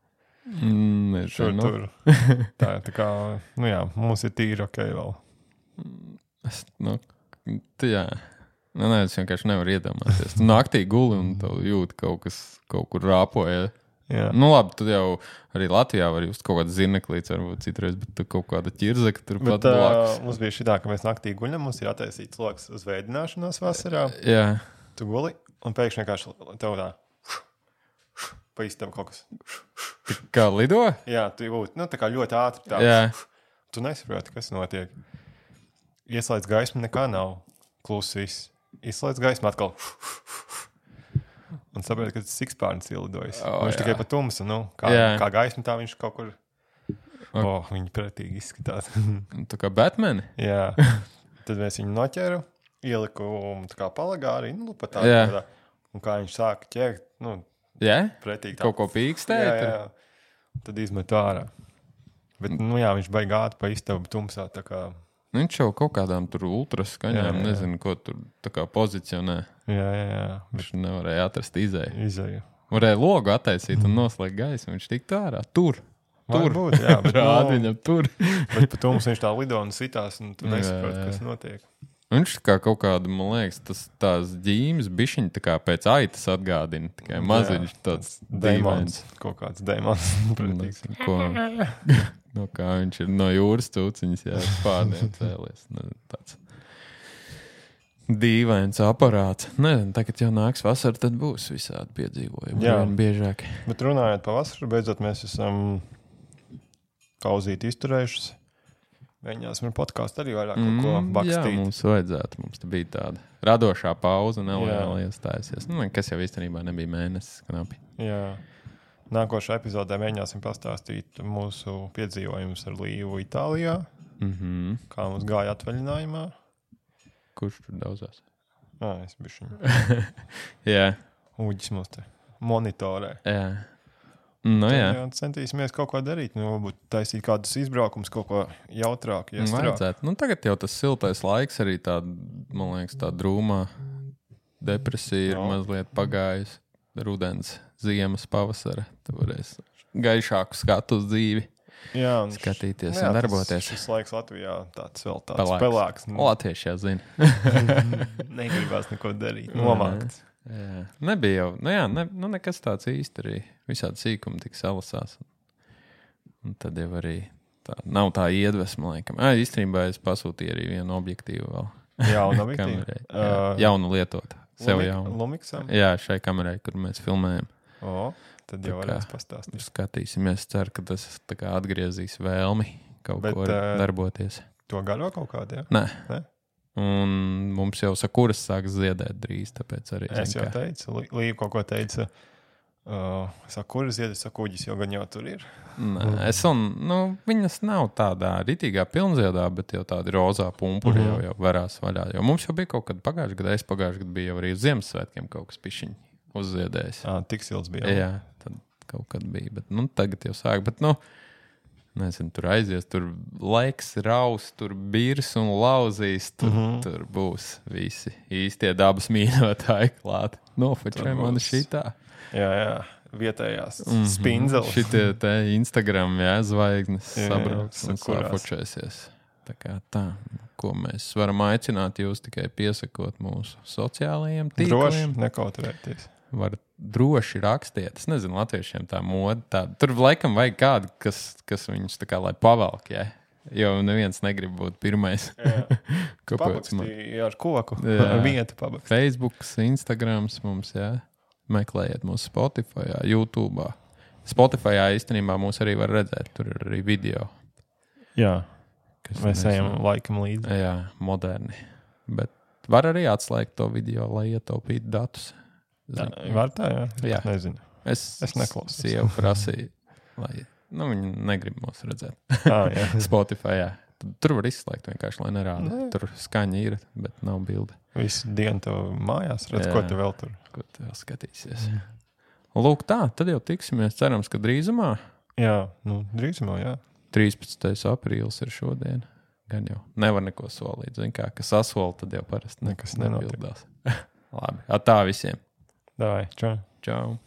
Tur. Tā kā, mums ir tīri ok vēl. Es vienkārši nevaru iedomāties. Tu naktī guli un tev jūti kaut kur rāpoja. Jā. Labi, tad jau arī Latvijā var just kaut kāda zirneklīca, varbūt citreiz, bet kaut kāda ķirzeka tur pat blakus. Mums bija šitā, ka mēs naktī guļam, mums ir attaisīts loks uz vēdināšanos vasarā. Jā. Tu guli un pēkšņi vienkārši tev tā pa istabu kaut kas. Kā lido? Jā, tu būtu, tā kā ļoti ātri tā. Jā. Tu nesaproti, kas notiek. Ieslēdz gaismu, nekā nav. Kluss viss. Izslēdz gaismu atkal. Un saproti, ka tas sikspārnis ielidojas. Viņš tikai pa tumsu, kā gaisma, tā viņš kaut kur. Viņi pretīgi izskatās. Tā kā Batmani? Jā. Tad mēs viņu noķēru, ieliku tā kā palagā arī, pat tādā. Un kā viņš sāka ķēgt, pretīgi tā. Kaut ko pīkstēt? Jā. Tad izmetu ārā. Bet, viņš baigāti pa istabu tumsā, tā kā. Viņš jau kaut kādām tur ultraskaņām, nezinu, ko tur tā kā pozicionē. Jā. Viņš nevarēja atrast izēju. Jā. Varēja logu attaisīt un noslēgt gaismu. Viņš tiktu ārā. Tur. Būt, jā. Bet, rād viņam tur. Bet pa tums viņš tā lido un sitās, un tu nesaproti, kas notiek. Viņš kā kaut kādu, man liekas, tās ģīmes bišķiņi tā kā pēc aitas atgādina. Tikai maziņš tāds dīvains. Kaut kāds dēmons. No kā viņš ir no jūras cūciņas, pārniem cēlies. Tāds dīvains aparāts. Nezinu, tagad jau nāks vasara, tad būs visādi piedzīvojumi. Jā. Biežāk. Bet runājot pa vasaru, beidzot mēs esam pauzīti izturējušas. Mēģināsim ar podkāstu arī vairāk kaut ko bakstīt. Jā, mums vajadzētu. Mums te bija tāda radošā pauze, neliela iestājusies. Kas jau īstenībā nebija mēnesis knapi. Jā. Nākošā epizodē mēģināsim pastāstīt mūsu piedzīvojumus ar Līvu Itālijā. Kā mums gāja atvaļinājumā. Kurš tur daudzās? Es bišķiņu. Jā. Uģis mums te monitorē. Jā. Jā. Centīsimies kaut ko darīt. Varbūt taisīt kādus izbraukumus, kaut ko jautrāk. Vajadzētu. Tagad jau tas siltais laiks arī tāda, man liekas, tā drūmā depresija ir mazliet pagājusi. Rudens, ziemas, pavasara. Tu varēsi gaišāku skatu uz dzīvi. Jā, skatīties un darboties. Šis laiks Latvijā tāds vēl tāds pelēks. Latvieši jau zina. Negribās neko darīt. Nomākts. Jā. Nebija jau, nekas tāds īsti arī. Visādi sīkumi tik salasās. Un tad jau arī nav tā iedvesma, laikam. Īstenībā es pasūtīju arī vienu objektīvu vēl. Jaunu objektīvu? Jaunu lietotu. Sev jaunu. Lumiksam? Jā, šai kamerai, kur mēs filmējam. Tad jau varēs pastāstīt. Skatīsimies, ceru, ka tas tā kā atgriezīs vēlmi kaut ko darboties. To garo kaut kādā, jā? Nē. Un mums jau sakuras sāks ziedēt drīz, tāpēc arī... Es jau teicu, Līva kaut ko teica, sakuras ziedēt, sakuģis jau gan jau tur ir. Nē, viņas nav tādā ritīgā pilnziedā, bet jau tādi rozā pumpuri jau varās vaļā. Jo mums jau bija kaut kad pagājuši gadu bija jau arī uz Ziemassvētkiem kaut kas pišķiņi uzziedējis. Tik silts bija. Jā, tad kaut kad bija, bet tagad jau sāk. Bet, nezinu, tur aizies, tur laiks raus, tur birs un lauzīs, tur būs visi īstie dabas mīļotāji klāt. Nofočē mani šitā. Jā. Vietējās spindzeli. Šitie te Instagram, zvaigznes sabrauc un safočēsies. Tā, ko mēs varam aicināt jūs tikai piesakot mūsu sociālajiem tīkliem. Droši nekautrēties. Var droši rakstiet. Es nezinu, latviešiem tā moda. Tur laikam vajag kādu, kas viņus tā kā lai pavalk, jo neviens negrib būt pirmais. Pabakstīja ar koku. Ar vietu pabakstīja. Facebooks, Instagrams mums, Meklējiet mūsu Spotify, YouTube. Spotify īstenībā mūs arī var redzēt. Tur ir arī video. Jā, mēs ejam laikam līdzi. Jā, moderni. Bet var arī atslēgt to video, lai ietaupītu datus. Var tā, jā? Nezinu. Es neklausos. Sievu prasīju, lai viņi negrib mūs redzēt. Spotify, Tur var izslēgt vienkārši, lai nerāda. Tur skaņa ir, bet nav bilde. Visu dienu tev mājās redz, ko tu vēl tur. Ko tu vēl skatīsies. Lūk tā, tad jau tiksimies, cerams, ka drīzumā. Jā, drīzumā, 13. aprīlis ir šodien. Gan jau nevar neko solīt. Zin kā, ka sasola, tad jau parasti nekas nenopildās. Labi, tā visiem. Davai, čau. Čau.